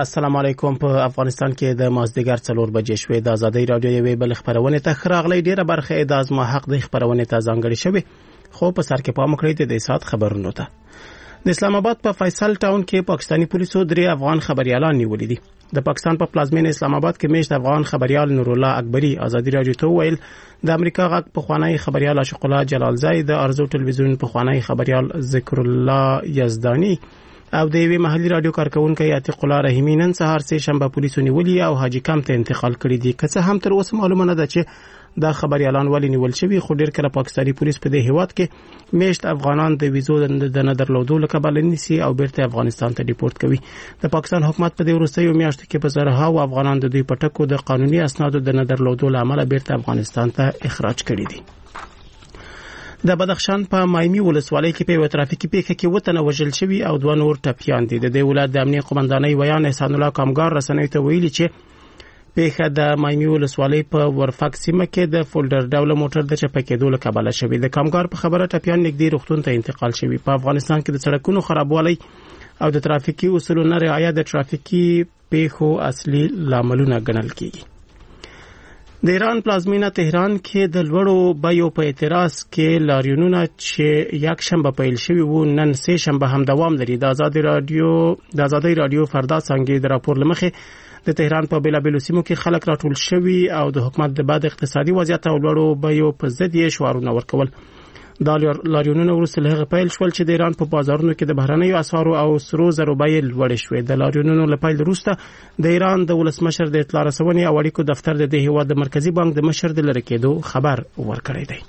السلام علیکم. په افغانستان کې د مازدیګر 4 بجې شوې د ازادي رادیو یوې بل خبرونه ته خراغلي ډیره برخه د ازما حق د خبرونه ته ځانګړي شوی خو په سر کې پام کړی د سات خبرونو ته. د اسلام آباد په فیصل ټاون کې پاکستانی پولیسو 3 افغان خبريالان نیولې دي. د پاکستان په پلازمینه اسلام آباد کې میشت افغان خبريال نور الله اکبری ازادي رادیو ته ویل د امریکا غږ په خوانی خبريال عاشق الله جلال زای د ارزو ټلویزیون په خوانی خبريال ذکر الله یزدانی او د وی محلي رادیو کارکونکو عتیق الله رحیمی نن سهار سه شنبه پولیسو نیولې او حاجی کم ته انتقال کړی دي. که څه هم تر اوسه معلومه نه ده چې دا خبريالان ولې نیول شوی، خو ډیر کله پاکستانی پولیس په دې هیواد کې میشت افغانان د ویزو د نه درلودو لکه نیسي او بیرته افغانستان ته ډیپورت کوي. د پاکستان حکومت په دې وروستیو میاشتو کې په زرها او افغانان د دوی پټکو د قانوني اسنادو د نه درلودو لامل بیرته افغانستان ته اخراج کړي دي. د بدخشان په مایمی ولسوالۍ کې په ترافیکي پیښه کې وطن وژل شوی او 2 نور ټپیان دي. د دې ولایت د امنیت قومندانۍ ویان احسان الله کامګار رسنۍ ته ویلي چې پیښه د مایمی ولسوالۍ په ورفک سیمه کې د فولډر ډول موټر د چپکېدو له کبله شوی. د کامګار په خبره ټپیان نږدې روغتون ته انتقال شوی. په افغانستان کې د سړکونو خرابوالی او د ترافیکي اصولو نه رعایت د ترافیکي پیښو اصلي لاملونه ګڼل کیږي. د ایران پلازمینه تهران کې د لوړو بیو په اعتراض کې لاریونونه چې یک شنبه پیل شوی وو نن سه شنبه هم دوام لري. د آزادي رادیو فردا څنګه د راپور لمخه د تهران په بیلابیلو سیمو کې خلک راټول شوي او د حکومت د بعد اقتصادي وضعیت او لوړو بیو په ضد یې شعارونه ورکول. دا لاریونونه وروسته له پیل شول چې د ایران په بازارونو کې د بهرنیو اسعارو او سرو زرو بیې لوړې شوې. د لاریونونو له پیل وروسته د ایران د ولسمشر د اطلاع رسونې او اړیکو دفتر د هیواد د مرکزی بانک د مشر د لری کېدو خبر ورکړی دی.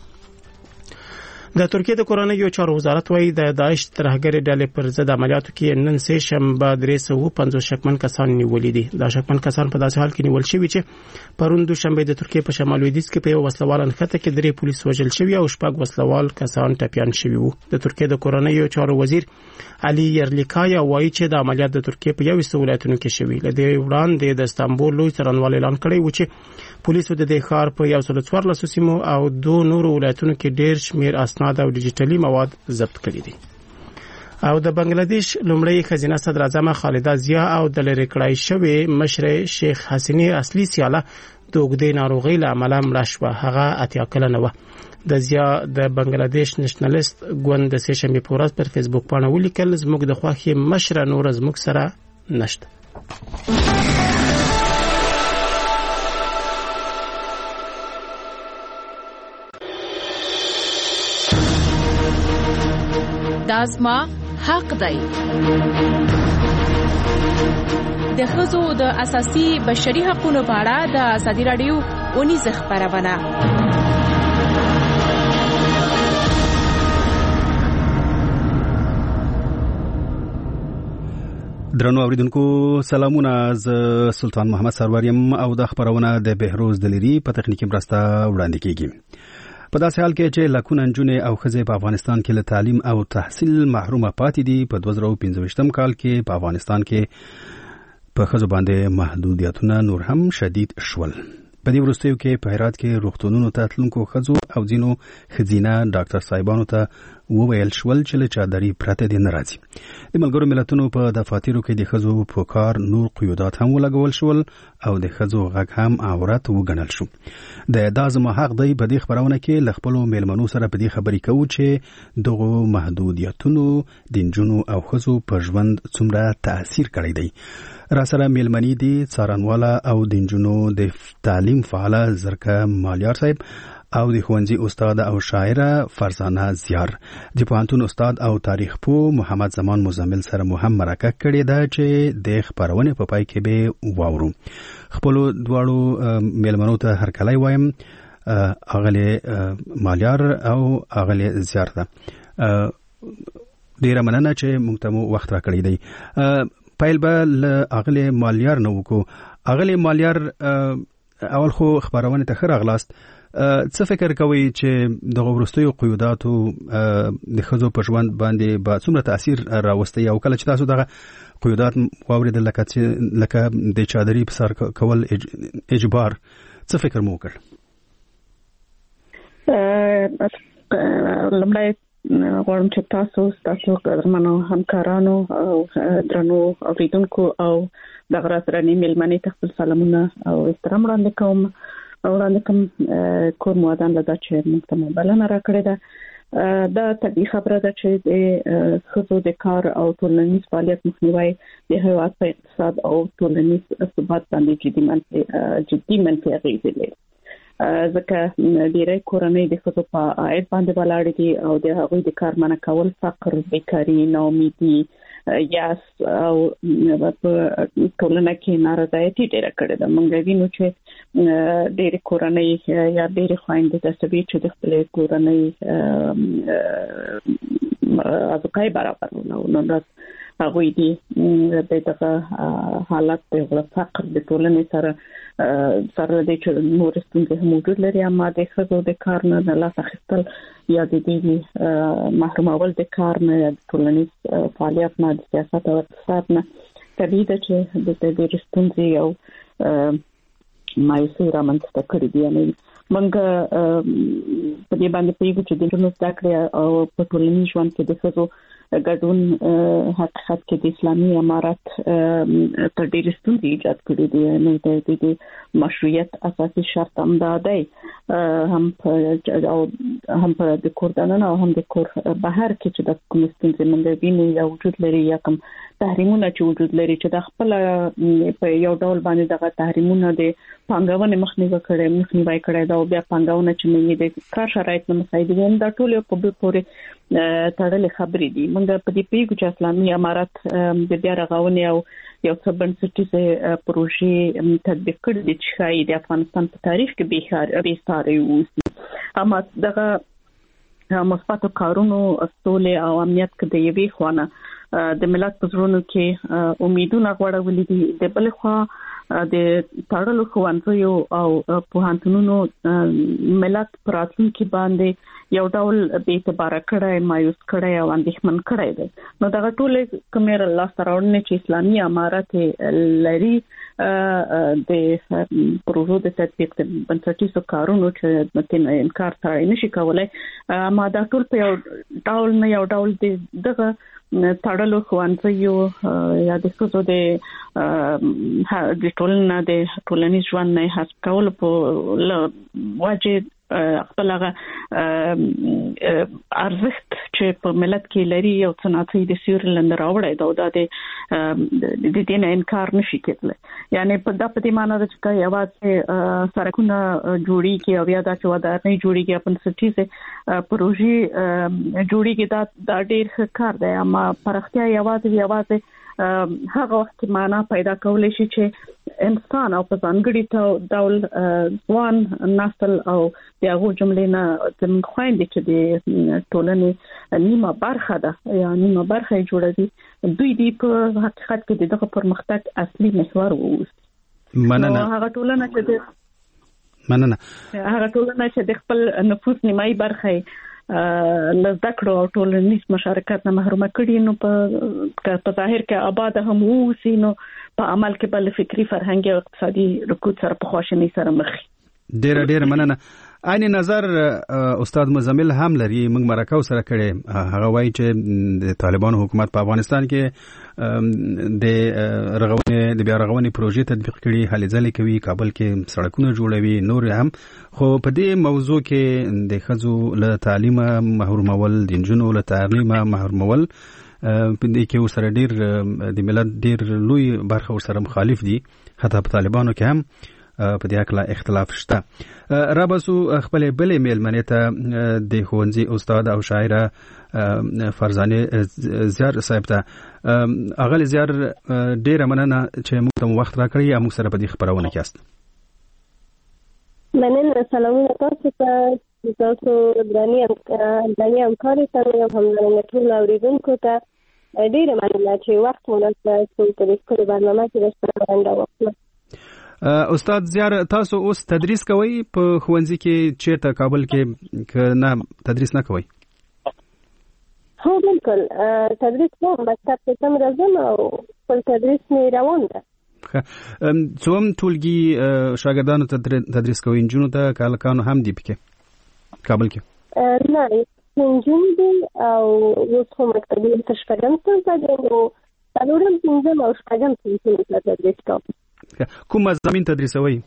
د ترکیه د کورنیو چارو وزارت وايي د داعش ترهګر ډلې پر ضد عملیاتو کې نن سه شنبه 350 شکمن کسان نیولې دي. دا شکمن کسان په داسې حال کې نیول شوي چې پرون دوشنبه د ترکیه په شمال لویدیځ کې په یو وسلوال انخته کې 3 پولیس وژل شوي او 6 وسلوال کسان ټپیان شوي وو. د ترکیه د کورنیو چارو وزیر علي یرلیکای وايي چې د عملیات د ترکیه په یو ولایتونو کې شوي. لدې وړاندې د استانبول لوی څارنوال اعلان کړی و چې پولیسو د ښار په 114 سیمو او 2 نورو ولایتونو کې ډیر شمیر اسناد او ډیجیټلي مواد ضبط کړي دي. او د بنگلاديش لومړی خزینه صدر اعظم خالده ضیا او د لری کړای شوی مشر شیخ حسینی اصلي سیاله د وګړي ناروغي له امله مړ شو. هغه 80 کلنه و. د ضیا د بنگلاديش نېشنلیست ګوند د سیشنبه په ورځ پر فیسبوک باندې ولیکل زموږ د خوخي مشر نور زموږ سره نشته. دازما حق دی. د ښځو د اساسي بشري حقوقو په اړه د ازادي رادیو اونیزه خبرونه. درنو اوریدونکو سلامونه، ز سلطان محمد سروریم او د خبرونه د بهروز دلیری په تخنیکی مرسته وړاندې کیږي. په داسې حال کې چې لکونه نجونې او ښځې په افغانستان کې له تعلیم او تحصیل محرومه پاتې دي، په 2015 کال کې په افغانستان کې په ښځو باندې محدودیتونه نور هم شدید شول. په دې وروستیو کې په هرات کې روغتونونو ته تلونکو ښځو او ځینو ښځینه ډاکټر صاحبانو ته وویل شول چې له چادري پرته دې نه راځي. د ملګرو ملتونو په دفاترو کې د ښځو په کار نور قیودات هم ولګول شول او د ښځو غږ هم عورت وګڼل شو. د دا زما حق دی په دې خبرونه کې ل خپلو میلمنو سره په دې خبرې کوو چې دغه محدودیتونو د نجونو او ښځو په ژوند څومره تاثیر کړی دی. را سره میلمنې دي څارنواله او د نجونو د تعلیم فعاله زرکه مالیار صاحب او د ښوونځي استاد او شاعره فرزانه زیار، د پوهنتون استاد او تاریخ پوه محمد زمان مزمل سره مو هم مرکه کړې ده چې د خبرونه په پای کې به واورو. خپل دواړو میلمنو ته هرکلی وایم، اغلی مالیار او اغلی زیار ته ډیره مننه چې موږ ته وخت راکړی دی. پیل به له اغلی مالیار نه وکړو. اغلی مالیار، اول خو خبرونه ته ښه راغلاست. څه فکر کوي چې دغه وروستیو قیوداتو د ښځو په ژوند باندې به څومره تاثیر راوستی او کله چې تاسو دغه قیودات واوریدل لکه د چادري په سر کول اجبار، څه فکر مو وکړ؟ لمړی غواړم چې تاسو قدرمنو همکارانو او درنو اوریدونکو او د غراترنی ملمنې تخپل سلامونه او احترام وړاندې کوم کور موادان لدا چې موږ ته بلنه راکړې ده دا طبيعي خبره ده چې د خصوصو د کار او ټولنیز فعالیت مخنیوي د هیواد په اقتصاد او ټولنیز ثبات باندې جدي منفي اغیزې لري ځکه ډیری کورنۍ د خصوصو په عاید باندې ولاړ دي او د هغوی د کار منع کول فقر بیکاری ناامیدي یاس او په ټولنه کې نارضایتي ډیره کړې ده موږ وینو چې ډېر کورنۍ یا ډېر خويندې د سوي چې د خپل کورنۍ ازقای برابر نو هغوی دي دغه حالت د فقر د ټولنې سره د نور ستونزې موجود لري اما د خزو د کار نه لاس اخیستل یا د دې محرومول د کار نه د ټولنیز فعالیت نه د سیاست او اقتصاد نه طبیعي ده چې د دې ستونزې او مایوسي رامنځته کړې دي یعنی موږ په دې باندې پیږو چې د ټولنیز ذکر او په ټولنیز ژوند کې د خزو ګډون حقیقت کې د اسلامي امارات تر ډېر ستونزې ایجاد کړې دي نو د مشروعیت اساسي شرط هم دا دی هم په د کوردانه او هم د کور بهر کې چې د کوم ستونزې منځ ویني یا وجود لري یا کوم تحریمونه چې وجود لري چې د خپل په یو ډول باندې دغه تحریمونه د پنګاونې مخنیوي کړي دا بیا پنګاونه چې نه د کار شرایط نه مساعد دي دا ټول په بل پورې تړلې خبرې دي موږ په دې پیګو چې اسلامي امارات د بیا رغونې او یو څه بنسټیزه پروژې تطبیق کړې دي چې شاید د افغانستان په تاریخ کې به ستاره وي اما دغه مثبت کارونو اصول او امنیت کې د یوې خوانه د ملت په زړونو کې امیدونه غوړولې دي د بل خوا د تړلو خوانځو او پوهنتونونو ملت پراتلونکو باندې یو ډول به اعتبار کړای مایوس کړای او اندېښمن کړای دي نو دا ټول کومیر الله سره چې اسلامي امارات لري د پروژو د تطبیق د بنسټیزو کارونو چې متن انکار سره نشي کولای ما دا ټول په یو ډول دغه تړلو خوانځو یا د څه د ټولنیز ژوند نه حذف کول په واجب خپل هغه ارزښت چې په ملت کې لري او صنعتي د سیورلند راوړی دا د دې نه انکار نشي کېدلی یعنی په دې معنی ده چې یوازې سرکونه جوړیږي او یا د ودانۍ جوړیږي په سټیزه پروژې جوړیږي دا ډېر کار دی اما پرختیا یوازې هغه وخت کې معنا پیدا کولای شي چې انسان او په ځانګړي ډول ځوان نسل او دغه جملې نه د خويندې چې د ټولنې نیمه برخه ده یا نیمه برخه جوړوي دوی دی په حقیقت کې دغه پرمختګ اصلي محور وو مننه هغه ټولنه چې د خپل نفوس نیمه برخه لزدکړو او ټولنیز مشارکت نه محروم کړي نو په ظاهر کې آباد هم وو نو په عمل کې بل فکری فرهنګي او اقتصادي رکود سره په خواشنۍ سره مخ ډېر مننه عین نظر استاد مزمل هم لري موږ مرکه سره کړي هغه وایي چې د طالبانو حکومت په افغانستان کې د بیا رغونې پروژې تطبیق کړي هلې ځلې کوي کابل کې سړکونه جوړوي نور هم خو په دې موضوع کې د ښځو له تعلیم محرومول د نجونو له تعلیم محرومول په دې کې ورسره ډېر د ملت ډېر لوی برخه ورسره مخالف دي حتی په طالبانو کې هم په دې اړه اختلاف شته رابسو خپل بلې میلمنې ته د ښوونځي استاد او شاعره فرزانه زیار صاحب ته اغل زیار ډېر مننه چې موږ ته وخت راکړی موږ سره په دې خبرونه کې است مننه سلامونه تاسو درنی همکاري سره هم ټول اوریدونکو ته ډېر مننه چې وخت مو راکړی په دې خپل برنامه کې راځم وکړم استاد زیار تاسو اوس تدریس کوئ په ښوونځي کې چیرته کابل کې نه تدریس نه کوئ هو بالکل تدریس کوم مکتب ته تم راځم او خپل تدریس مې روان ده څوم ټولګي شاګردانو ته تدریس کوئ نجونو ته کالکانو هم دی پکې کابل کې نه نجوم دي او اوس خو مکتبي ته شپږم ته دي نو څلورم پنځم او شپږم ته تدریس کوم. کوم مضامین تدریسوي؟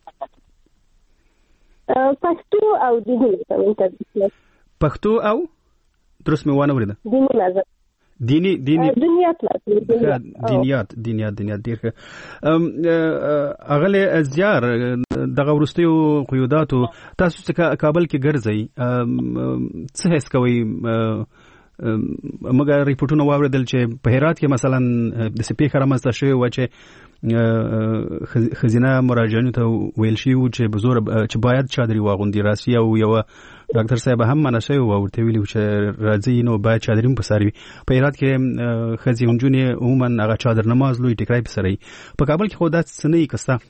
پښتو او دیني مضامین تدریس. پښتو او درس مې وانه ورده دیني مضامین دینی دینیات ډیر ښه. اغله زیار دغه ورستیو قیوداتو تاسو چې کابل کې ګرځئ څه حس کوئ؟ مګر ریپورتونه واوریدل چې په هرات کې مثلا د سپیکر رامنځته شوی و چې خزینه مراجعینو ته ویل شي چې بزور چې باید چادري واغوندي راسي او یو ډاکټر صاحب هم منع شوی و ورته ویلي چې راځي نو باید چادري په سروي. په هرات کې خزینجونی عموما هغه چادر نماز لوی ټکرای په سروي. په کابل کې خو دا څه نه کستا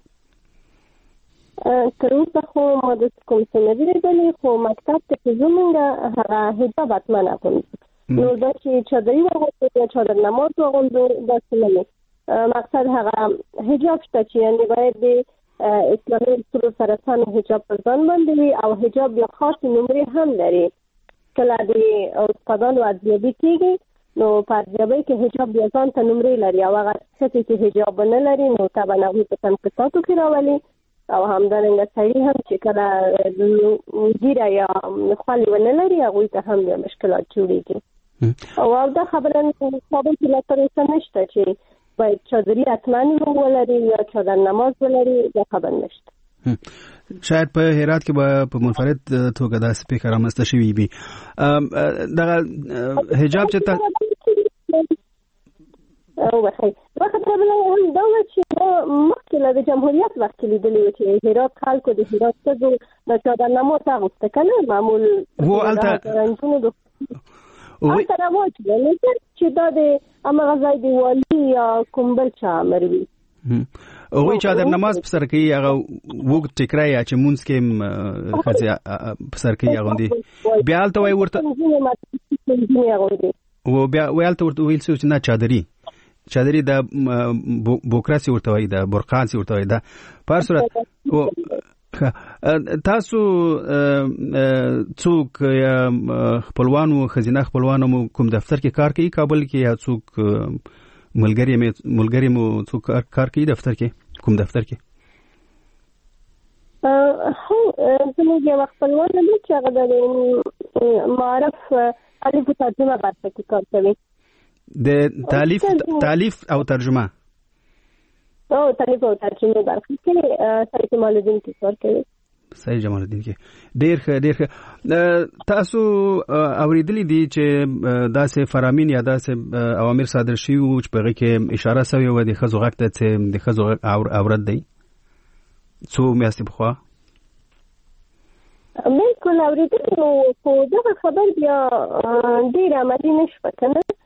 تر اوسه خو ما د کوم څه نه دی لیدلی خو مکتب ته زمونږ هغه حجاب اتمنه کوم نو دا چې چادري واغوندو یا چادر نماز واغوندو دا څه نه مقصد هغه حجاب شته چې یعنی باید د اسلامي اصولو سره سم حجاب پر ځان باندې وي او حجاب یو خاص نمرې هم لري. کله د استادانو ارزیابي کېږي نو په ارزیابۍ کې حجاب بیا ځان ته نمرې لري او هغه ښځې چې حجاب نه لري نو طبعا هغوی په تنقیصاتو کې راولي او همدارنګه سړي هم چې کله ګیره یا خوالې ونه لري هغوی ته هم بیا مشکلات جوړېږي. او دا خبره کابل کې لا تر اوسه نشته چې باید چادري اتمن ولري یا چادر نماز ولري دا خبر نشته. شاید په هرات کې به په منفرد توګه دا سپیکر رامنځته شوی وي. دغه حجاب چې او وخت راغلی هم دا چې مخکې له جمهوریت وخت لیدلی و چې هرات خلکو د هرات څخه د چادر نماز اغوسته کنه معمول و البته البته رواج دی چې دا د امغه ځای دی والی یا کوم بل چا امر وي او چادر نماز په سر کې هغه وګ ټکرای چې مونږ کې خځه په سر کې غوندي بیا الته وای ورته و بیا ویلته ورته ویل چې نه چادري د بوکراسي ورته وای د برقانسي ورته وای دا په هر صورت تاسو څوک خپلوانو خزینه خپلوانو کوم دفتر کې کار کوي کابل کې یا څوک ملګری مو څوک کار کوي دفتر کې کوم دفتر کې؟ هو زموږ یو خپلوان دی چې هغه د معرف الف ترجمه برخه کې کار کوي. د تالیف او ترجمه تالیف او ترجمه برخه کې سید جمال الدین کې کار کوي. سید جمال الدین کې ډیر ښه. تاسو اوریدلی دي چې داسې فرامین یا داسې اوامر صادر شوي وو چې په هغه کې اشاره شوې وه د ښځو غږ ته چې د ښځو غږ عورت دی څو میاشتې پخوا؟ بالکل اوریدلی نو خو دغه خبر بیا ډېر عملي نه شوه که نه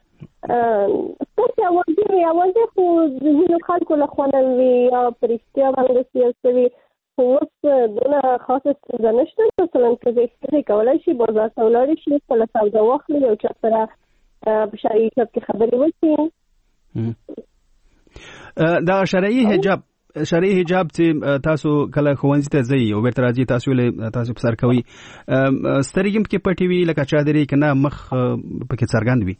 ستاسې اوازې خو د ځینو خلکو له خوا نه وي یا په رښتیا باندې سیاسي وي خو اوس دونه خاصه ستونزه نشته. مثلا ښځې کولی شي بازار ته ولاړې شي خپله سودا واخلي او چا سره په شرعي حجاب کې خبرې وکړي. دا شرعي حجاب چې تاسو کله ښوونځي ته ځئ او بیرته راځئ تاسو په سر کوئ سترګې هم پکې پټې وي لکه چادرې که نه مخ پکې څرګند وي؟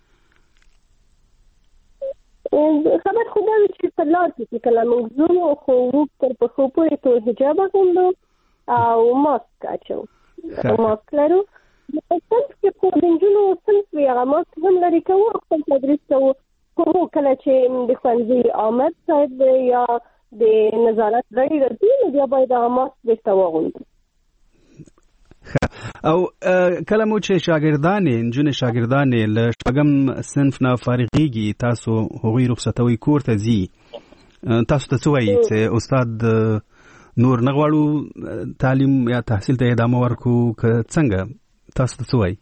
خبر خو دا وي چې په لار کې کله موږ ځو خو موږ تر پښو پورې ټول حجاب اغوندو او ماسک اچوو ماسک لرو. صنف کې خو د نجونو صنف وي هغه ماسک هم لرې کوو خپل تدریس کوو خو کله چې د ښوونځي آمد صاحب یا د نظارت غړي راځي نو بیا باید هغه ماسک بیرته واغوندو. او کله مو چې نجونې شاګردانې له شپږم صنف نه فارغېږي تاسو هغوی رخصتوي کور ته ځي تاسو ته څه وایي چې استاد نور نه غواړو تعلیم یا تحصیل ته ادامه ورکړو که څنګه تاسو ته څه وایي؟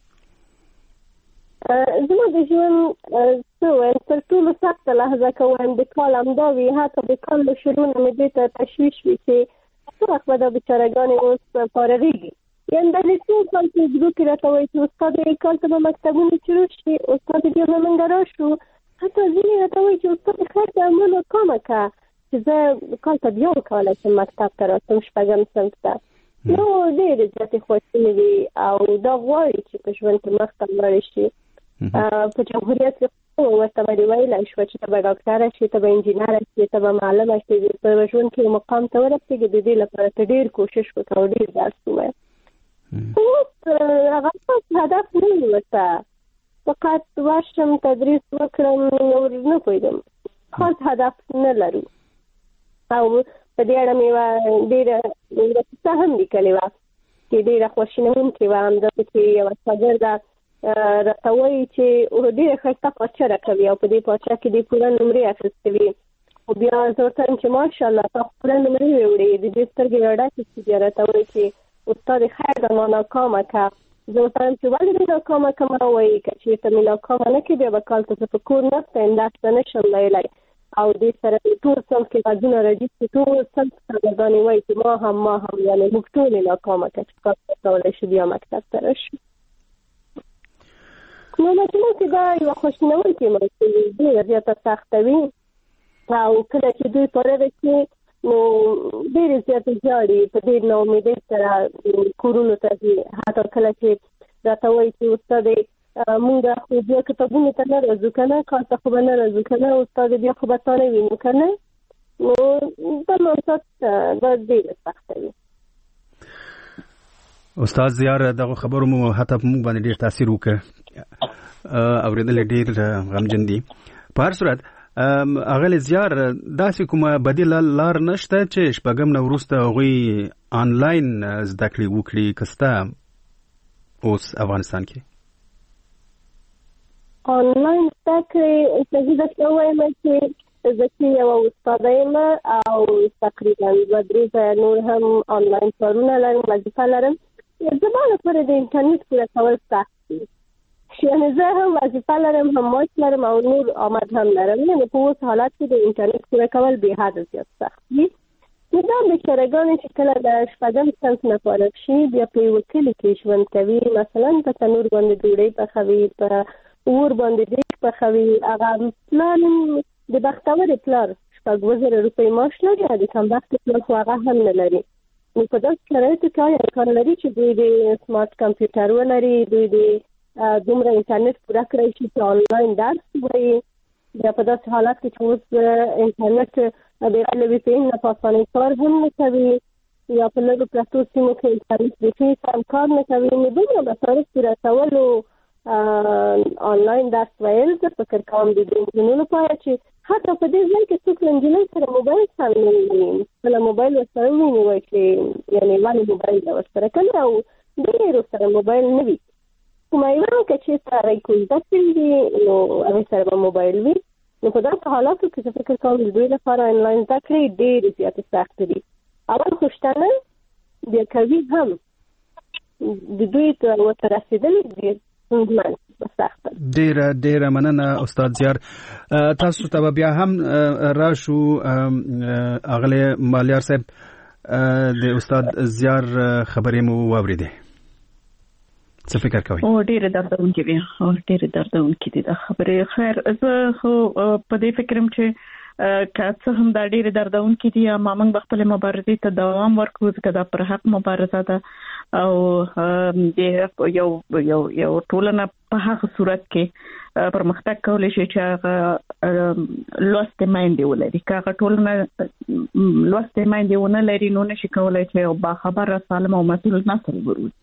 زما د ژوند څه وایم تر ټولو سخته لحظه که وایم د کال همدا وي حتی د کال له شروع نه مې دې ته تشویش وي چې څه وخت به دا بیچارهګانې اوس فارغېږي. یعنې دا د څو کال په اوږدو کې راته وایي چې استاد کال ته به مکتبونه شروع شي استاد بیا به موږ راشو حتی ځینې راته وایي چې استاد خیر د عملو کامه که چې زه کال ته بیا وکولی شم مکتب ته راسم شپږم صنف ته نو ډېر ځکه خوشاله دي او دا غواړي چې په ژوند کې مخته لاړ شي په جمهوریت کې ورته ویل شو چې ته ډاکټر شې ته انجینر شې ته معلم شې په ژوند کې مقام ته ورسېږي د دې لپاره ته ډېر کوشش وکړه او ډېر درس ووایه اوس هغه هدف نه ورته فقط ورشم تدریس وکړم نور نه پوهېدم خاص هدف نه لرو او په دې اړه مې ډېره کیسه هم لیکلې وه چې ډېره خواشینونکې وه همداسې چې یوه شاګرده راته وایي چې ډېره ښایسته پاچه راکوي او په دې پاچه کې دې پوره نمرې اخیستې وي خو بیا زه ورته وایم چې ماشاءالله تا پوره نمرې وړې د دې سترګې راډکې چې بیا راته وایي چې استاد خیر ده ما ناکامه که زه ورته وایم چې ولې دې ناکامه که ما وایي که چېرته مې ناکامه نه کړې بیا به کال ته زه په کور نسته یم درس ته نه شم ویلی او دې سره ټول صنف کې غږونه راځي چې ټول صنف شاګردانې وایي چې ما هم یعنې موږ ټولې ناکامه که چې کار کولی شو بیا مکتب ته راشو نو مطلب چې دا یوه خواشینونکې موضوع ډېره زیاته سخته وي او کله چې دوی فارغ شي نو ډېرې زیاتې ژاړي په ډېر ناامیدۍ سره کورونو ته ځي حتی کله چې راته وایي چې استادې مونږ خو بیا کتابونو ته نه راځو که نه کار ته خو به نه راځو که نه استادې بیا خو به تا نه وینو که نه نو دا موضوعات دا ډېره سخته وي استاد زیار دغه خبرو مو حتی په موږ باندې ډېر تاثیر وکړ اورېدل ډېر غمجن دي په هر صورت اغلی زیار داسې کومه بدیله لار نشته چې شپږم نه وروسته هغوی آنلاین زده کړې وکړي که سته اوس افغانستان کې آنلاین زده کړې زه درته وایم چې زه چې یوه استاده یم او تقریبا 2-3 نور هم آنلاین کارونه لرم وظیفه لرم زما لپاره د انټرنیټ پوره کول سخت دي یعنې زه هم وظیفه لرم هم معاش لرم او نور آمد هم لرم یعنې په اوس حالت کې د انټرنیټ پوره کول بېحده زیات سخت دي نو دا بېچارهګانې چې کله د شپږم صنف نه فارغ شي بیا په یوه کلي کې ژوند کوي مثلا په تنور باندې ډوډۍ پخوي په اور باندې دیګ پخوي هغه پلار د بختورې پلار 2,000 روپۍ معاش لري او د کمبختې پلار خو هغه هم نه لري نو په داسې شرایطو کې آیا امکان لري چې دوی د سمارټ کمپیوټر ولري دوی د دومره انټرنیټ پوره کړی شي چې آنلاین درس وایي بیا په داسې حالت کې چې اوس انټرنیټ بغیر له وی پی این نه په اسانۍ کار هم نه کوي یا په لږو پرتو سیمو کې انټرنیټ بیخي سم کار نه کوي نو دومره مصارف پوره کولو آنلاین درس ویل زه فکر کوم د نجونو لپاره چې حتی په دې ځای کې څوک له نجلۍ سره موبایل سم نه ویني کله موبایل ورسره وویني وایي چې یعنې ولې موبایل ده ورسره کوي او ډېرو سره موبایل نه وي کومه یوه که چېرته ریکوزده کړي دي نو هغې سره به موبایل وي نو په داسې حالاتو کې زه فکر کوم د دوی لپاره آنلاین زده کړې ډېرې زیاتې سختې دي اول خو شتنه بیا کوي هم د دوی ورته رسېدل ډېر ستونزمن سخته ډېره مننه استاد زیار تاسو ته بیا هم راشو اغلی مالیار صاحب د استاد زیار خبرې مو واورېدې څه فکر کوئ ډېرې دردونکې دي ډېرې دردونکې دي دا خبرې خیر زه خو په دې فکرم چې که څه هم دا ډېرې دردونکې دي اما موږ به خپلې مبارزې ته دوام ورکړو ځکه دا پر حق مبارزه ده او د یو ټولنه په هغه صورت کې پرمختګ کولی شي چې هغه لوستې میندې ولري که هغه ټولنه لوستې میندې ونه لري نو نشي کولی چې یو باخبره سالم او مسؤل نسل وروزي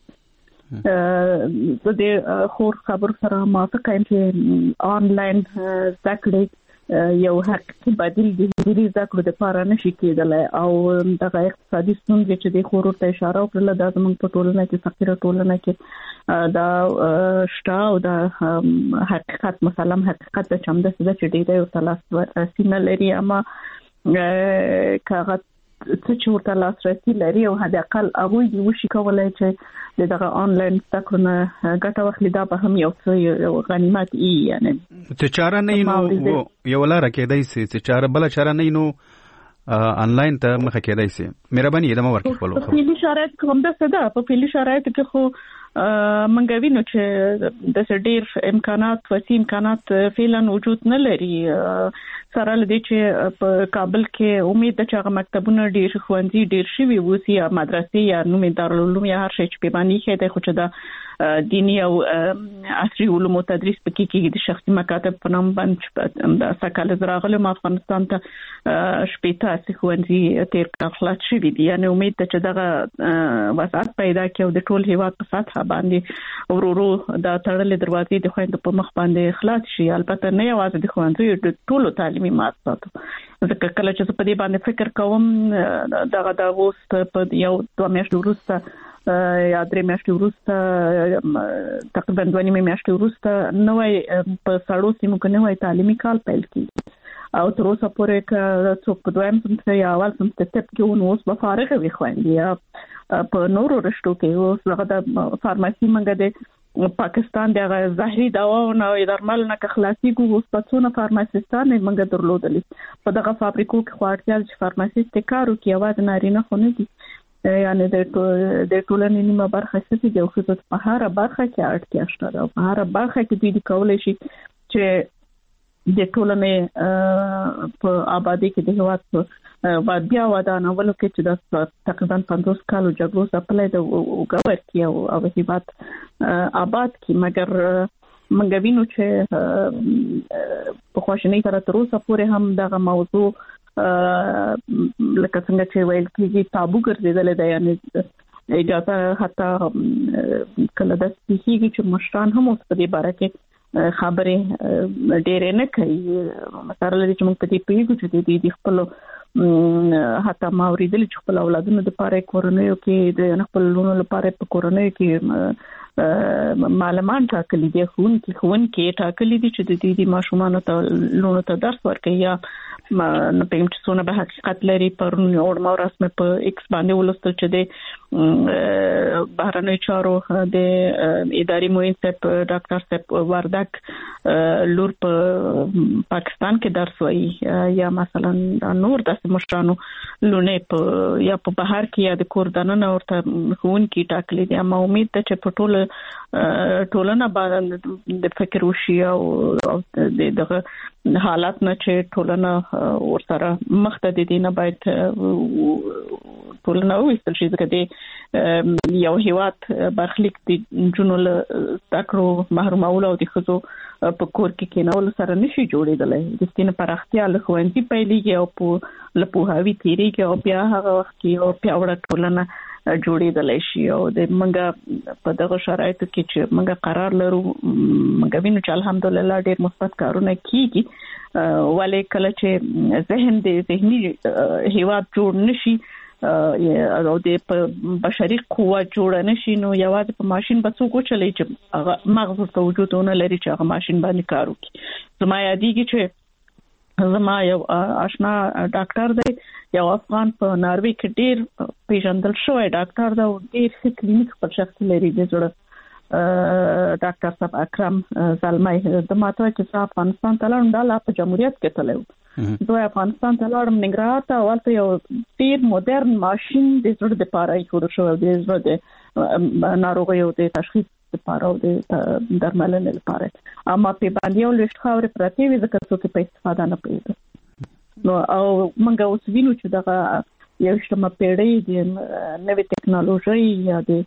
زه د خور خبرو سره موافقه یم چې آنلاین زده کړې یو حقیقي بدیل د حضوري زده کړو دپاره نشي کېدلی او دغه اقتصادي ستونزې چې د خور ورته اشاره وکړله دا زموږ په ټولنه کې فقیره ټولنه کې دا شته او د حقیقت مسلم حقیقت د چمدسې ده چې ډېری ورته لاسرسي نه لري اما که هغه څه چې ورته لاسرسي لري او حداقل هغوی دې وشي کولی چې د دغه آنلاین زده کړو نه ګټه واخلي دا به هم یو څه غنیمت وي یعنې چې چاره نه وي نو یوه لاره کېدی سي چې چاره بله چاره نه وي نو آنلاین ته مخه کېدی سي مهرباني ادامه ورکړئ خپلو په فعلي شرایطو کې همداسې ده په فعلي شرایطو کې خو منګه وینو چې د ډېر امکانات وسیع امکانات فعلا وجود نه لري سره لدی چې په کابل کې امید ده چې هغه مکتبونه ډېر ښوونځي ډېر شوي وسی یا مدرسې یا نومي دارالعلوم یا هر شي چې په باندې کې د خو چې دینی او عصري علومو تدریس پکې کېږي د شخصي مکاتب په نام باندې د سکهال زراغله افغانستان ته شپږ ښوونځي تیر کړل شوي دي یعنی امید ده چې دغه وسعت پیدا کړي او د ټول هیواد په سطح باندې ورورو د تړلې دروازې د خويند په مخ باندې خلاص شي البته نه یوازې د خوندې د ټولو تعلیمي مؤسساتو ځکه کله چې په دې باندې فکر کوم دغه د اوس په یو 2 میاشتې وروسته یا 3 میاشتې وروسته تقریبا 2 میاشتې وروسته نوې په سړو سیمو کې نوې تعلیمي کال پیل کیږي او تر اوسه پورې چې څوک په دویم سمستر یا اول سمستر کې ونوس به فارغ وي خوندي یا په نورو رشتو کې اوس هغه د فارماسي منګه د پاکستان د ظاهري دواونو او درمل نه خلاصي ګو اوس په څونه فارماسيستان منګه درلودلې په دغه فابریکو کې خواړتیا چې فارماسيست کارو کې आवाज نارینه خو نه دي یعنی د ټولنې نیمه برخه څه دي او خصوصا په هر برخه کې اړتیا شته او په هر برخه کې دوی کولای شي چې د ټولنې په آبادی کې د هیواد بیا ودانولو کې چې د تقریبا 50 کالو جګړو څخه د وګور کې او هیواد آباد کې مګر منګه وینو چې په خوشنۍ سره تر اوسه پورې هم دغه موضوع لکه څنګه چې ویل کېږي تابو ګرځیدل دی یعنی اجازه حتی کله د سپیږي چې مشران هم اوس په دې باره کې خبرې ډېر نه کوي مثلا چې موږ په دې پیګو چې د خپل حتی ما اوریدل چې خپل اولادونو د پاره کورونیو کې د خپل لونو لپاره په کورونیو کې معلومان ټاکلي دي خون کې ټاکلي دي چې د دې ماشومان ته لونو ته درس ورکړي یا نو پېم چې څونه به حقیقت لري پر نو اور رسمه په ایکس باندې ولستل چې د بهرنی چارو د اداري موین صاحب ډاکټر صاحب وردک لور په پاکستان کې درس وایي یا مثلا نور د مشرانو لونه په یا په بهر کې یا د کوردانه ورته خون کې ټاکلي دي اما امید ده چې په ټولنه باندې د فکر وشي او دغه حالات نه چې ټولنه ورسره مخته د دینه باید ټولنه وستل شي ځکه یو هیواد برخلیک د جنول تکرو محرومول او د خزو په کور کې کېنول سره نشي جوړېدل د سینې پراختیا له خوندې پیلېږي او په لپوهاوی تیریږي او بیا هغه وخت کې او پیاوړه ټولنه جوړېدل شي او د منګه په دغه شرایطو کې چې منګه قرار لرو منګه وینو چې الحمدلله ډېر مثبت کارونه کیږي ولې کله چې ذهني هیواد جوړ نشي او د بشري قوت جوړ نشي نو یوازې په ماشين به څوک چلی چې مغز ته وجودونه لري چې هغه ماشين باندې کار وکړي زما یادېږي چې زما یو آشنا ډاکټر دی یو افغان په ناروی کې ډېر پیژندل شوی ډاکټر دا ډېر ښه کلینیک په شخص لري د جوړ ډاکټر صاحب اکرم زلمای د ماته چې افغانستان ته لاړم د په جمهوریت کې تلو دوی افغانستان ته لاړم ننګرهار ته ولته یو ډېر مدرن ماشين د زړه د پاره جوړ شو د زړه د ناروغیو د تشخیص لپاره او د درملنې لپاره اما په باندې یو لښت خاورې پرتی وي ځکه څوک په استفاده نه کوي نو او موږ اوس وینو چې دغه یو شتمه پیړۍ د نوې ټکنالوژي یا د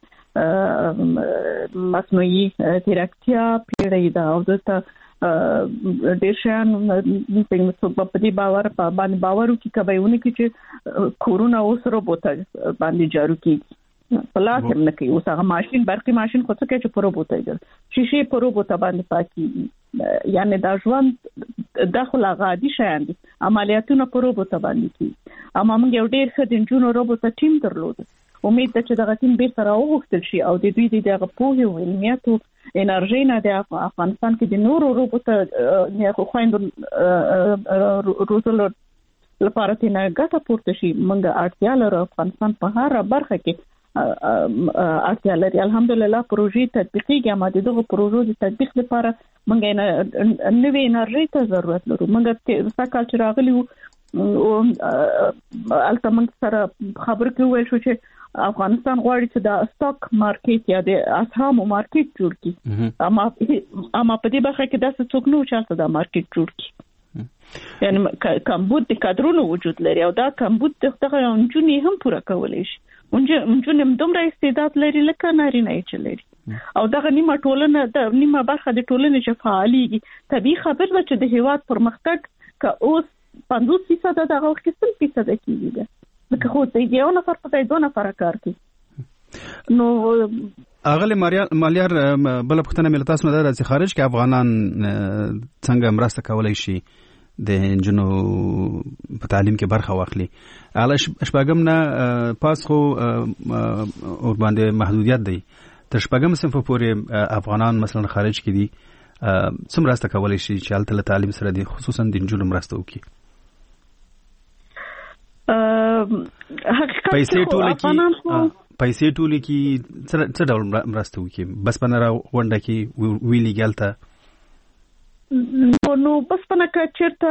مصنوعي ځیرکتیا پیړۍ ده او دته ډېر شان په دې باندې باور وکړي کبهونه کې چې کورونا اوس روبوت باندې جارو کیږي په لاس هم نه کوي اوس هغه ماشين برقي ماشين خو څه کوي چې په روبوت یې شیشه په روبوت باندې پاکي یعنی دا ژوند داخله غادي شیان دي عملیاتونه په روبوت باندې کوي اما موږ یو ډېر ښه د انجونو روبوت ټیم درلود امید ده چې دغه ټیم به سره وغوښتل شي او د دوی دغه پوهه او علمیت او انرژي نه د افغانستان کې د نورو روبوت نه خويند روزل لپاره تنه ګټه پورته شي موږ اړتیا لرو افغانستان په هر برخه کې اړتیا لري الحمدلله پروژې تطبیقي ما دغه پروژو د تطبیق لپاره موږ نوې انرژي ته ضرورت لرو موږ څنګه چې راغلی او البته موږ سره خبر کې ویل شو چې افغانستان غواړي چې د سټاک مارکیټ یا د اسهامو مارکیټ جوړ کړي اما په دې برخه کې داسې څوک نه چې دا مارکیټ جوړ کړي یعنی کمبود د کادرونو وجود لري او دا کمبود دغه انجونی هم پوره کولای شي انجونی هم دومره استعداد لري لکه نارینه چې لري او دغه نیمه برخه د ټولنې چې فعاليږي طبيعي خبر ده چې د هیواد پرمختګ که اوس 50% دغه وخت 100% کیږي لکه خو ته یو نفر په 2 نفر کار کوي نو اغلی مالیار بل پختنه ملتاس نه د خارج کې افغانان څنګه مرسته کولای شي د انجنو په تعلیم کې برخه واخلي اعلی شپږم نه پاس خو اور باندې محدودیت دی تر شپږم صنف پورې افغانان مثلا خارج کې دي څومره مرسته کولای شي چې حالت تعلیم سره دي خصوصا د انجنو مرسته وکړي حقیقت پیسې ټولې کې څه ډول مرسته وکړي بس پنه غونډه کې ویلي ګالته نو بس پنه چیرته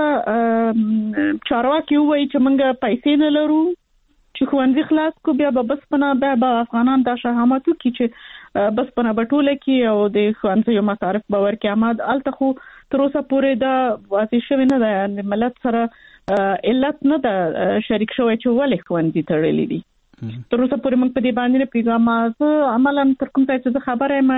چارواکي وایي چې موږ پیسې نه لرو چې خوندې خلاص کو بیا بس پنه بیا افغانان د شهامتو کې چې بس پنه بټوله کې او د خوندې مصارف باور کې آمد الته خو تر اوسه پورې دا واضح شوی نه ده ملت سره علت نه ده شریک شوی چې ولې خوندې تړلې دي تر اوسه پورې موږ په دې باندې پیغام عملاً تر کوم ځای چې خبره یم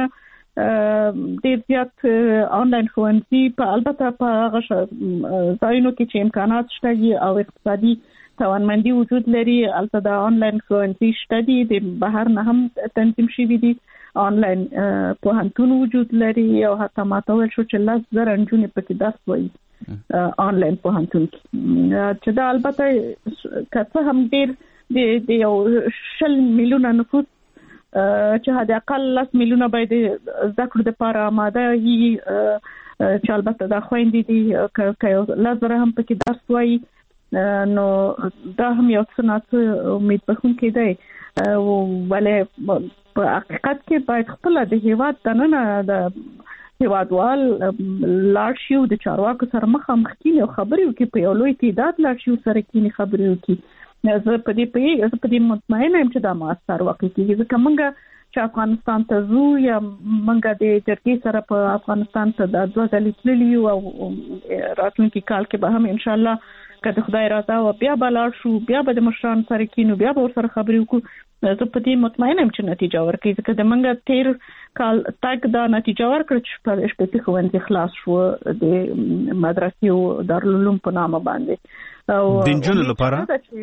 ډېر زیات آنلاین ښوونځي په البته په هغه ځایونو کې چې امکانات شته او اقتصادي توانمندي وجود لري البته د آنلاین ښوونځي شته دي د بهر نه هم تنظیم شوي دي آنلاین پوهنتون وجود لري او حتی ماته ویل شو چې 10,000 نجونې پکې درس وایي آنلاین پوهنتون کې چې دا البته که څه هم ډېر د 100 میلیونه نفوس چې حد اقل 10 میلیونه باید زده کړو لپاره آماده وي چې البته دا خويندې دي که 10,000 هم پکې درس وایي نو دا هم یو څه نه امید بخښونکی دی ولې په حقیقت کې باید خپل د هیواد دننه د هیوادوال لاړ شي او د چارواکو سره مخامخ کینی او خبرې وکړي په یو لوی تعداد لاړ شي سره کینی خبرې وکړي زه په دې مطمئنه یم چې دا مؤثر واقع کیږي ځکه موږ چې افغانستان ته ځو یا موږ د جرګې سره په افغانستان ته د 2 ځلې تللي یو او راتلونکي کال کې به هم ان شاء الله که د خدای رضا او بیا به لاړ شو بیا به د مشران سره کینو بیا به ورسره خبرې وکړو زه په دې مطمئنه یم چې نتیجه ورکړي ځکه د موږ تیر کال تک دا نتیجه ورکړه چې په شپږ ښوونځي خلاص شو د مدرسې او دارالعلوم په نامه باندې او د انجونو لپاره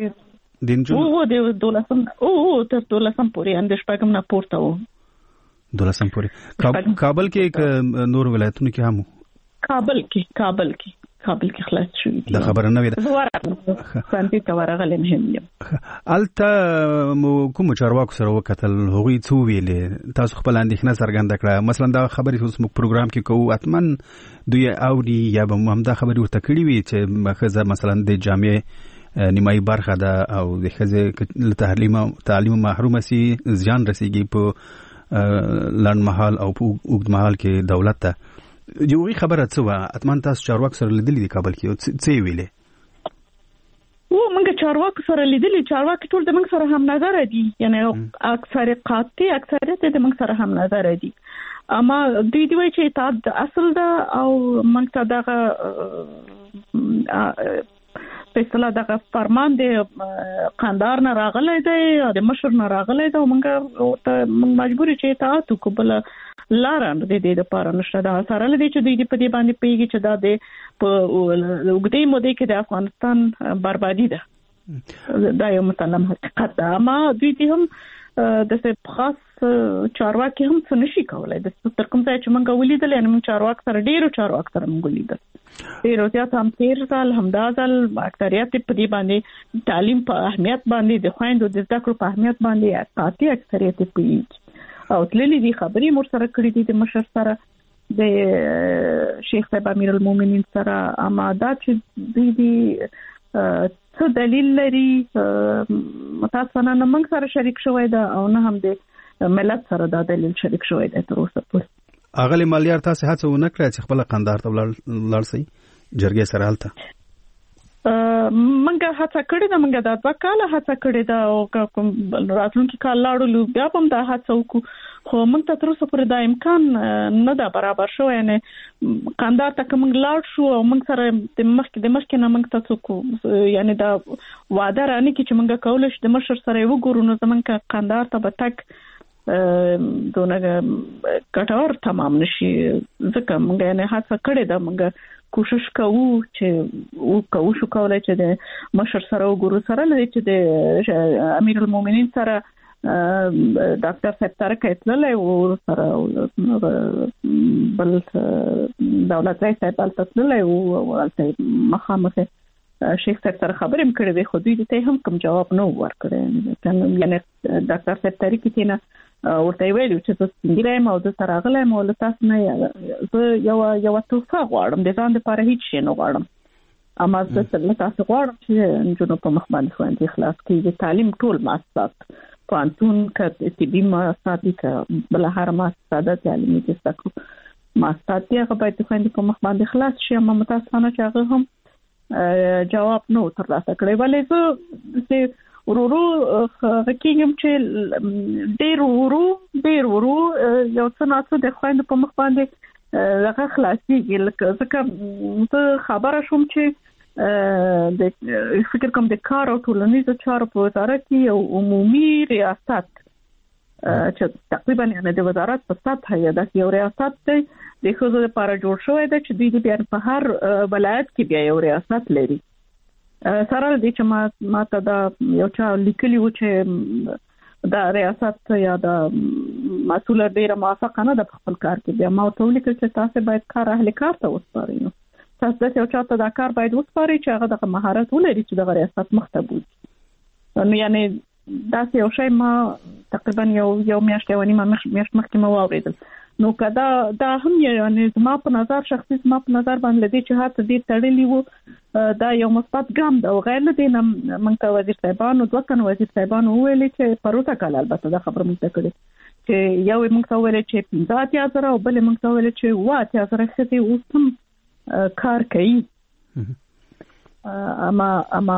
د 12 تر 12 پورې اند شپږم نه پورته و 12 پورې کابل کې نور ولایتونو کې هم کابل کې خلاص شوې دا خبره نه وي څنګه تا ورغله مهم یم الته کوم چارواکو سره وکتل هغوی څو ویلې تاسو خپل اندېښنه څرګنده کړه مثلا دا خبرې اوس موږ پروګرام کې کوو اتمن دوی اوري یا به هم دا خبرې ورته کړې وي چې مخزه مثلا د جامعه نیمایي برخه ده او د خزه تعلیم محروم سي ځان رسیږي په لړن محل او په اوږد محل کې دولت ته یوې خبره څه و اتمن تاسو چارواک سره لیدلې د کابل کې څه ویلې موږ چارواک سره لیدلې چارواک ټول د موږ سره هم نظر دي یعنی اکثریت د موږ سره هم نظر دي اما دوی دی چې اطاعت اصل ده او موږ ته دغه په اصطلاح دغه فرمان دی قندار نه راغلی دی د مشر نه راغلی دی موږ مجبور چې اطاعت وکړو بل لار د دې لپاره نشته دا سره لدی چې دوی په دې باندې پیږي چې دا د وګړي مودې کې د افغانستان بربادي ده دا یو مسلم حقیقت ده اما دوی هم د څه خاص چارواکي هم څه نشي کولای د تر کوم ځای چې موږ ولیدل ان موږ چارواک سره ډیرو چارواک سره موږ ولیدل ډیرو زیات هم 13 سال همدا ځل اکثریت په دې باندې تعلیم په اهمیت باندې د خويندو د زده کړو په اهمیت باندې قاطع اکثریت پیږي او تللی دي خبرې مور سره کړې دي د مشر سره د شیخ صاحب امیر المؤمنین سره اما دا چې دې څه دلیل لري متاسفانه نه موږ سره شریک شوی دا او نه هم د ملت سره دا دلیل شریک شوی دی تر اوسه پورې اغلی مالیار تاسو هڅه ونه کړئ چې خپل قندار ته لاړ شئ جرګې سره حالت منګه هڅه کړې ده، منګه د 2 کال هڅه کړې ده او کوم راتلونکي کال لاړو بیا هم د هڅه وکړو، خو موږ ته تر اوسه پورې دا امکان نه دا برابر شو. یعنی قندهار ته کوم لاړ شو او موږ سره د مخکې نه موږ ته څوک یعنی دا وعده رانه کی چې موږ کولای شو د مشر سره وګورو، نو زمونږ قندهار ته به تک دونه کټور تمام نشي. ځکه موږ یعنی هڅه کړې ده، موږ کوشش کوو چې شو کولای چې د مشر سره وګورو، سره لري چې د امیر المؤمنین سره ډاکټر صاحب سره کېتللې او سره بل دولت رئیس صاحب تللې او البته مخامخ شیخ صاحب سره خبرې کړې وي، خو دوی ته هم کوم جواب نه ورکړی. یعنی ډاکټر صاحب تاریخ کې نه ورته ویلو چې تاسو څنګه مو د تراغله مو له تاسو نه یو توفه غواړم، د ځان لپاره هیڅ شي نه غواړم، اما زه تاسو غواړم چې جنو په مخ باندې خوندې خلاص کړي د تعلیم ټول مؤسسات پانتون ک طبي مؤسسات ک بل هر مؤسسات تعلیمي تاسو مؤسسات هغه باید خوندې په مخ باندې خلاص شي، اما متاسفانه چې هغه هم جواب نو ترلاسه کړی. ولې زه ورو کېږم چې ډېر ورو یو څه ناڅه د خويند په مخ باندې هغه خلاصيږي. لکه زه خبره شوم چې د فکر کوم د کار او ټولنیزو چارو په وزارت کې یو عمومي ریاست چې تقریبا یعنی د وزارت په سطح یو ریاست دی د ښځو لپاره جوړ شوی دی چې دوی بیا په هر ولایت کې بیا یو ریاست لري. سره دې چې ما ته دا یو چا لیکلی و چې دا ریاست یا دا مسؤل ډیره موافقه نه ده په خپل کار کې، بیا ما ته ولیکل چې تاسو باید کار اهل کار ته وسپارئ، نو تاسو د یو چا ته دا کار باید وسپارئ چې هغه د مهارت ولري چې د ریاست مخته بوځي. نو یعنی دا یو شی ما تقریبا یو میاشت مخکې ما واوریدل. نو کدا دا هم یعنی زما په نظر شخصي زما په نظر باندې لدی چې هات دې تړلی وو دا یو مثبت ګام دا غیر له دې نه منته وزیر صاحبانو دوه کن وزیر صاحبانو ویلي چې پروتہ کال البته دا خبره مونږ ته کړې چې یو موږ ته ویل چې 15,000 او بل موږ ته ویل چې 8,000 خدي اوس هم کار کوي. اما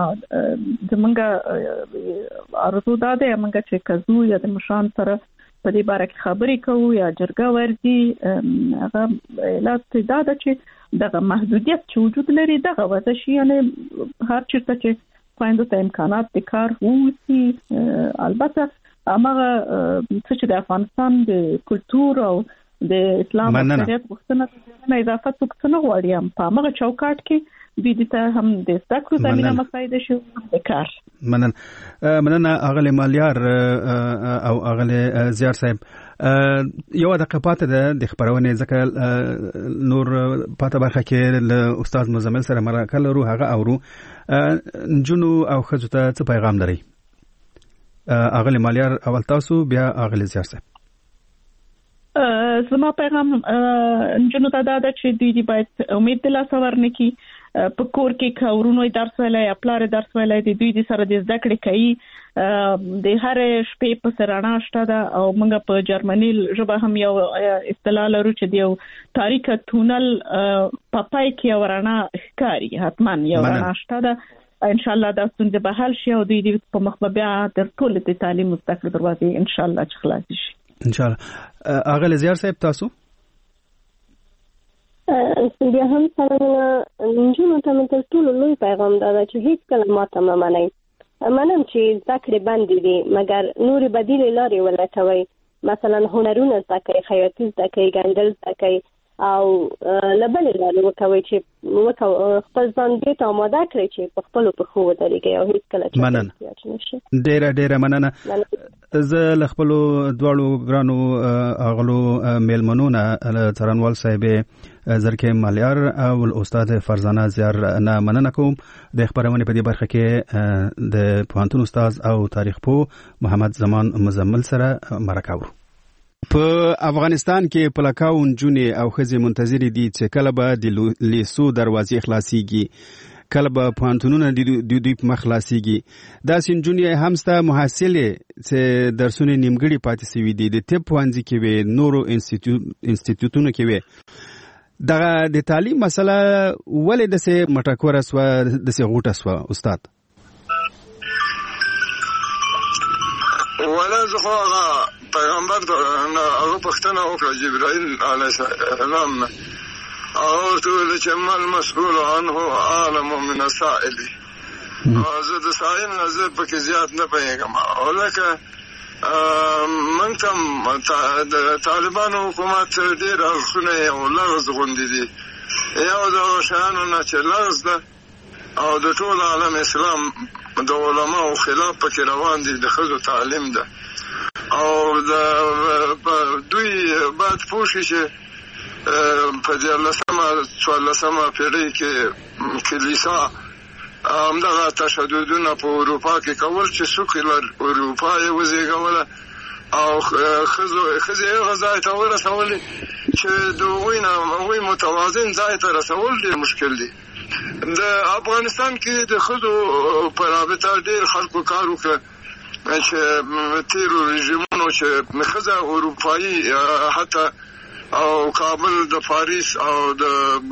زمونږ ارزو دا ده موږ چې کزو یا د مشان سره په دې باره کې خبرې کوو یا جرګه ورځي، هغه علت دا ده چې دغه محدودیت چې وجود لري دغه وجه شي، یعنی هر چیرته چې خويندو ته امکانات د کار ووسی. البته هغه چې د افغانستان د کلچر او د اسلام او شریعت غوښتنه اضافه څه غواړي، هم په هغه چوکاټ کې دوی ته هم د ذکر زمينه مساعده شو د کار. مننه اغلی مالیار او اغلی زیار صاحب. یو د قپات د خبرونه ځکه نور پاته برخه کې له استاد مزمل سره مرکه لرو، هغه اورو جنو او خزو ته څه پیغام لري؟ اغلی مالیار اول تاسو، بیا اغلی زیار صاحب. زما پیغام جنو ته دا ده چې دوی باید امید د لاسه ورنکي، په کور کې کورونو درس ویلای، خپل درس ویلای، د دوی د سره د زده کړې کوي، د هر شپې په سرانه شته ده. او موږ په جرمني ژبه هم یو اصطلاح لرو چې د یو تاریخ تونل پپای کې ورانه ښکاری، حتما یو ورانه شته ده. ان شاء الله دا څنګه به حل شي او دوی په مخببیا تر ټول د تعلیم مستقل دروازې ان شاء الله چې خلاص شي ان شاء الله. اغه زیار صاحب تاسو بیا هم سلامونه نجونو ته مې تر ټولو لوی پیغام دا ده چې هیڅ کله ماته مه منئ. منم چې زده کړې بندې دي، مګر نورې بدیلې لارې ولټوئ. مثلا هنرونه زده کړئ، خیاطي زده کړئ، ګنډل زده کړئ او له بلې لارې وکوئ چې خپل ځان دې ته آماده کړئ چې په خپلو پښو ودرېږئ او هیڅکله احتیاج نشي. ډېره مننه. زه له خپلو دواړو ګرانو اغلو میلمنو نه څارنوال صاحب زرکې مالیار او استاد فرزانه زیار نه مننه کوم. د خبرونه په دې برخه کې د پوهنتون استاد او تاریخ پوه محمد زمان مزمل سره مرکه وکړو. په افغانستان کې پلکاو نجونې او ښځې منتظرې دي چې کله به د لیسو دروازې خلاصيږي، کله به پوهنتونونه د دوی په مخ خلاصيږي. داسې نجونې هم سته محصلې چې درسونه نیمګړي پاتې شوي دي، د طب پوهنځي کې وي، نورو انسټیټیوټونو کې وي. د تعلیم مسله ولې د سه مټکوره سو د سه غوټه سو استاد ولا زخوا پیغمبر هغه پښتنه وکړه جبرائیل علیه السلام او ټول چې مل مسؤول عنه عالم من السائل زه د سائل نظر پکې زیات نه پېږم ولکه من کوم د طالبانو حکومت ډېر اړخونه او لغز غوندې دي یو د شانو نه چې لغز ده او د ټول عالم اسلام د علماو خلاف پکې روان دي د ښځو تعلیم ده او دوی باید پوه شي چې په 14مه پیړۍ کې کلیسا همدغه تشددونه په اروپا کې کول چې سکولر اروپا یې وزېږوله او ښځې هغه ځای ته ورسولې چې د هغوی متوازن ځای ته رسول ډېر مشکل دي. د افغانستان کې د ښځو په رابطه ډېر خلکو کار وکړه چې تیرو رژیمونو چې ښځه اروپایي حتی او کابل د پاریس او د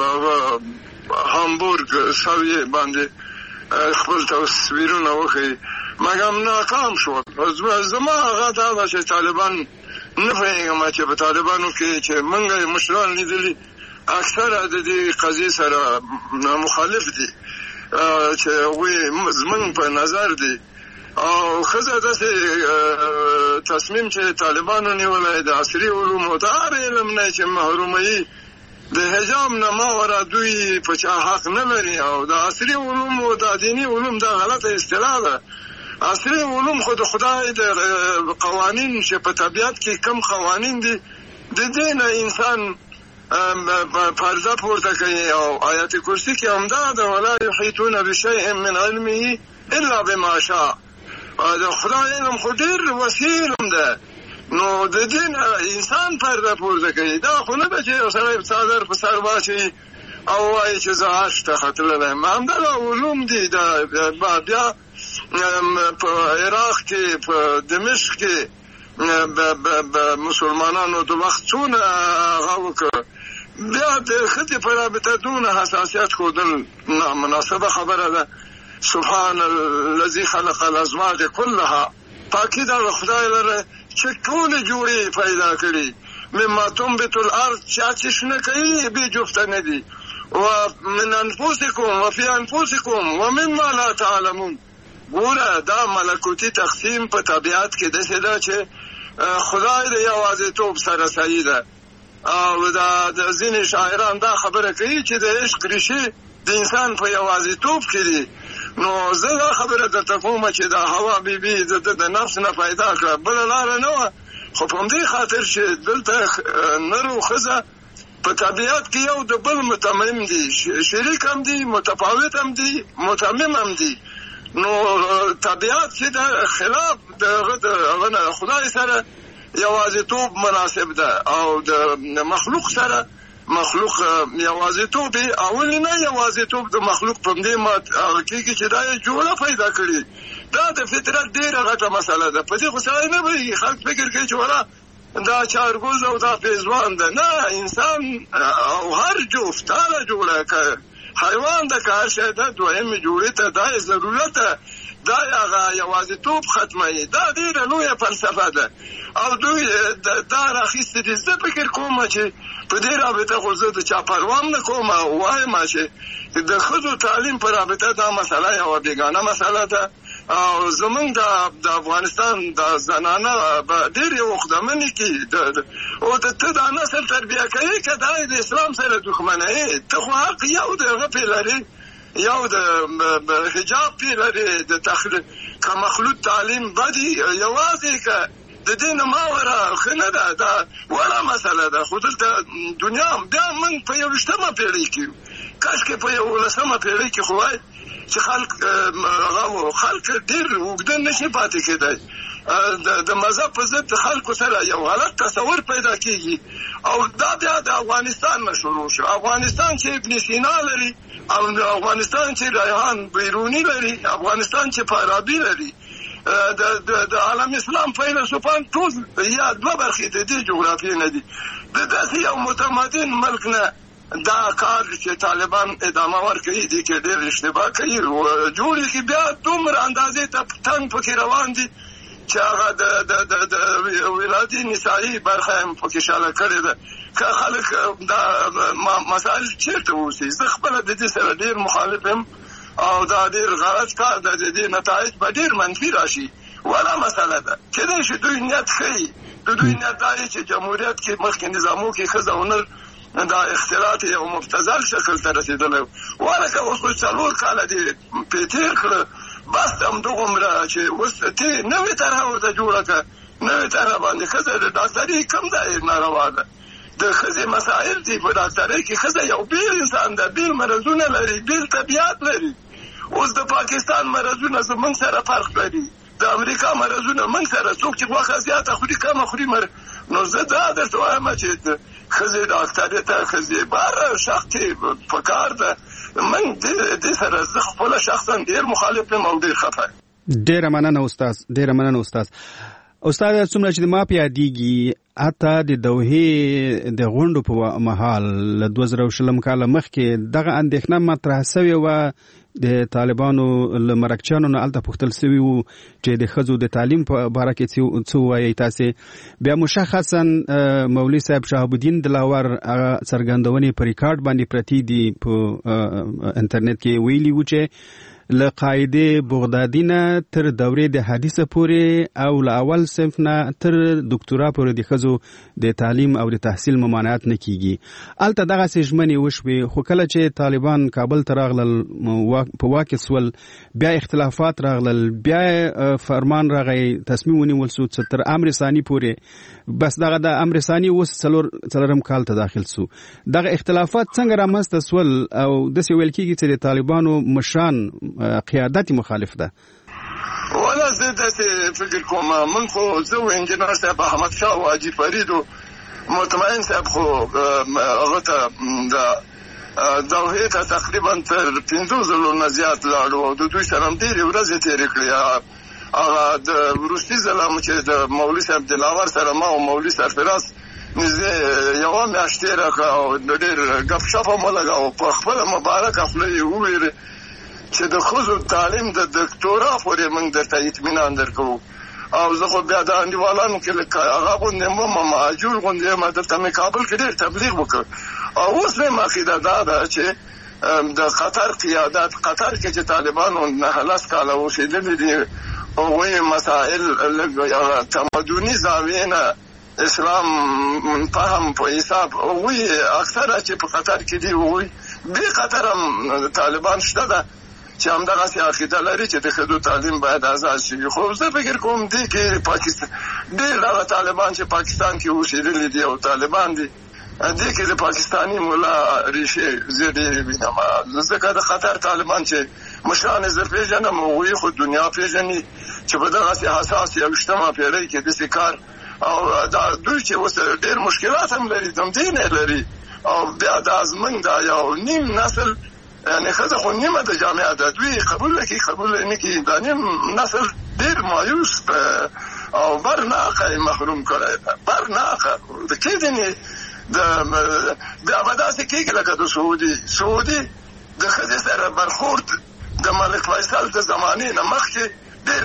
هامبورګ سویې باندې خپل تصویرونه وښیي مګر ناکام شو. زما هغه دا ده چې طالبان نه پوهېږم چې په طالبانو کې چې موږ مشران لیدلي اکثره د دې قضیې سره مخالف دي چې هغوی زموږ په نظر دي او ښځه داسې تصمیم چې طالبانو نیولی د عصري علومو د هر علم نه چې محروموي د حجاب نه ماوره دوی په چا حق نه لري او د عصري علومو د دیني علوم دا غلطه اصطلاح ده. عصري علوم خو د خدای د قوانین چې په طبیعت کې کم قوانین دي د دې نه انسان پرده پورته کوي او آیت کرسی کې همدا ده ولا یحیطون بشیء من علمه الا بما شاء. د خدای علم خو ډېر وسیع علم ده نو د دې نه انسان پرده پورته کوي. دا خو نه ده چې یو سړی څادر په سر واچوي او وایي چې زه عرش ته ختللی یم. همدغه علوم دي بیا په عراق کې په دمشق کې مسلمانانو د وخت څونه هغه وکړه بیا د ښځې په رابطه دونه حساسیت ښودل نامناسبه خبره ده. سبحان الذي خلق الازواج كلها پاکی دا خدای لره چې ټولې جوړې پیدا کړي مما تنبت الارض چې شنه کوي بې جفته نه دي ومن انفسکم وفي انفسکم ومما لا تعلمون. ګوره دا ملکوتی تقسیم په طبیعت کې داسې ده چې خدای د یوازیتوب سره صحیح ده او دا ځینې شاعران دا خبره کوي چې د عشق ریښې د انسان په یوازیتوب کې دي. نو زه دا خبره درته کوم چې دا حوا بیبي د نفس نه پیدا کړه بله لاره نه وه خو په همدې خاطر چې دلته نر او ښځه په طبیعت کې یو د بل متمم دي شریک هم دي متفاوت هم دي متمم هم دي. نو طبیعت چې د خلاف د خدای سره یوازیتوب مناسب ده او د مخلوق سره مخلوق یوازیتوب اول نه یوازیتوب د مخلوق په دې مات کېږي چې دا جوړه پیدا کړي. دا د فطرت ډېره غټه مسله ده په دې خو سړی نه پوهېږي خلک فکر کوي چې ولا دا چارګوز او دا پیزوان ده نه انسان او هر جفت هره جوړه که حیوان ده که هر شی ده دویمې جوړې ته دا ضرورت ده دا هغه یوازیتوب ختموي. دا ډېره لویه فلسفه ده او دوی دا راخیستې دي. زه فکر کوم چې په دې رابطه خو زه د چا پروام نه کوم او وایم چې د ښځو تعلیم په رابطه دا مسله یوه بېګانه مسله ده او زمونږ د افغانستان د زنانه به ډېرې وخدمنې کې او ته دا نسل تربیه کوي که دا د اسلام سره دښمنوي ته خو حق یو د هغه پې لري یو د حجاب پې لري که مخلوط تعلیم بدي یوازې که د دې نه ماوره ښه نه ده دا وړه مسله ده خو دلته دنیا بیا موږ په 21مه پیړۍ کې یو کاشکې په 11مه پیړۍ کې خو وای چې خلک ډېر اوږده نشي پاتې کېدی د مذهب په ضد خلکو سره یو غلط تصور پیدا کېږي او دا بیا د افغانستان نه شروع شو. افغانستان چې ابن سینا لري او افغانستان چې ریحان بیروني لري افغانستان چې فارابي لري د عالم اسلام فیلسوفان ټول یا دوه برخې د دې جغرافیې نه دي. د داسې یو متمدن ملک نه دا کار چې طالبان ادامه ورکوي دي کې ډېر اشتباه کوي او جوړي کې بیا دومره اندازې ته تنګ پکې روان دي چې هغه د ولادي نسایي برخه هم پکې شاله کړې ده که خلک دا مسائل چیرته اوسي زه خپله د دې سره ډېر مخالف یم او دا ډېر غلط کار ده د دې نتایج به ډېر منفي راشي ولا مسله ده کېدای شي دوی نیت ښیي د دوی نیت دا دی چې جمهوریت کې مخکې نظامو کې ښځه ونر دا اختلاط یو مبتذل شکل ته رسېدلی ولکه اوس خو 4 کاله دې پې تېر کړه بس همدغومره چې اوس ته نوې طرحه ورته جوړه کړه نوې طرحه باندې ښځه د ډاکټري کوم ځای ناروا ده د ښځې مسایل دي په ډاکټرۍ کې ښځه یو بیل انسان ده بیل مرضونه لري بیل طبیعت لري اوس د پاکستان مرضونه زموږ سره فرق لري د امریکا مرضونه موږ سره څوک چې غوښه زیاته خوري کمه خوري نو زه دا درته وایم چې ښځې ډاکټرۍ ته ښځې باره شخصي په کار ده من دې سره زه خپله شخصا ډېر مخالف یم او ډېر خفه یم. ډېره مننه استاد څومره چې ما په یادېږي حتی د دوحې د غونډو په مهال له 2020 کاله مخکې دغه اندېښنه مطرح سوې وه د طالبانو له مرکچیانو نه هلته پوښتل سوي وو چې د ښځو د تعلیم په باره کې څه ووایئ تاسې بیا مشخصا مولوي صاحب شهاب الدین دلاور هغه څرګندونې په ریکارډ باندې پرتې دي په انټرنیټ کې ویلي وو چې له قاعده بغدادي نه تر دورې د حدیثه پورې او له اول صنف نه تر دکتورا پورې د ښځو د تعلیم او د تحصیل ممانعت نه کیږي هلته دغسې ژمنې وشوې خو کله چې طالبان کابل ته راغلل په واک کې سول بیا اختلافات راغلل بیا فرمان راغی تصمیم ونیول سو تر امر ثاني پورې بس دغه د امر ثاني اوس څلورم کال ته داخل سو دغه اختلافات څنګه رامنځته سول او داسې ویل کېږي چې د طالبانو مشران قیادت مخالف ده ولا زه داسې فکر کوم من خو زه و انجینر صاحب احمد شاه او حاجي فرید مطمئن صاحب خو هغه ته د دوحې ته تقریبا تر 15 ځلو نه زیات لاړو او د دوی سره هم ډېرې ورځې تېرې کړې هغه د وروستي ځله چې د مولوي صاحب دلاور سره ما او مولوي سرفراز نږدې یوه میاشت تېره کړه او ډېر ګپ شپ هم ولګاوه په خپله مبارکه خوله یې وویلې چې د ښځو تعلیم د دکتورا پورې موږ درته اطمینان درکوو او زه خو بیا د انډیوالانو کې لکه هغه غوندې مهاجر غوندې یم دلته مې کابل کې ډېر تبلیغ وکړ او اوس مې عقیده دا ده چې د قطر قیادت قطر کې چې طالبانو 9 کاله اوسېدلي دي هغوی مسایل تمدني زاویې نه اسلام فهم په حساب هغوی اکثره چې په قطر کې دي هغوی بې قطر هم طالبان شته ده چې همدغسې عقیده لري چې د ښځو تعلیم باید آزاد شي خو زه فکر کوم دې کې پاکستان ډېر هغه طالبان چې پاکستان کې اوسېدلي دي او طالبان دي دې کې د پاکستاني ملا ریښې زه ډېرې وینم ځکه د قطر طالبان چې مشران زه پېژنم هغوی خو دنیا پېژني چې په دغسې حساس 21مه پېړۍ کې داسې کار او دا دوی چې اوس ډېر مشکلات هم لري تمدین یې لري او بیا دا زموږ دا یو نیم نسل یعنی ښځه خو نیمه د جامعه ده دوی قبول نه کړي دا نیم نسل ډېر مایوس او برناقه یې محروم کړی ده برناقه د کېدنې بیا به داسې کېږي لکه د سعودي د ښځې سره برخورد د ملک فیصل د زمانې نه مخکې ډېر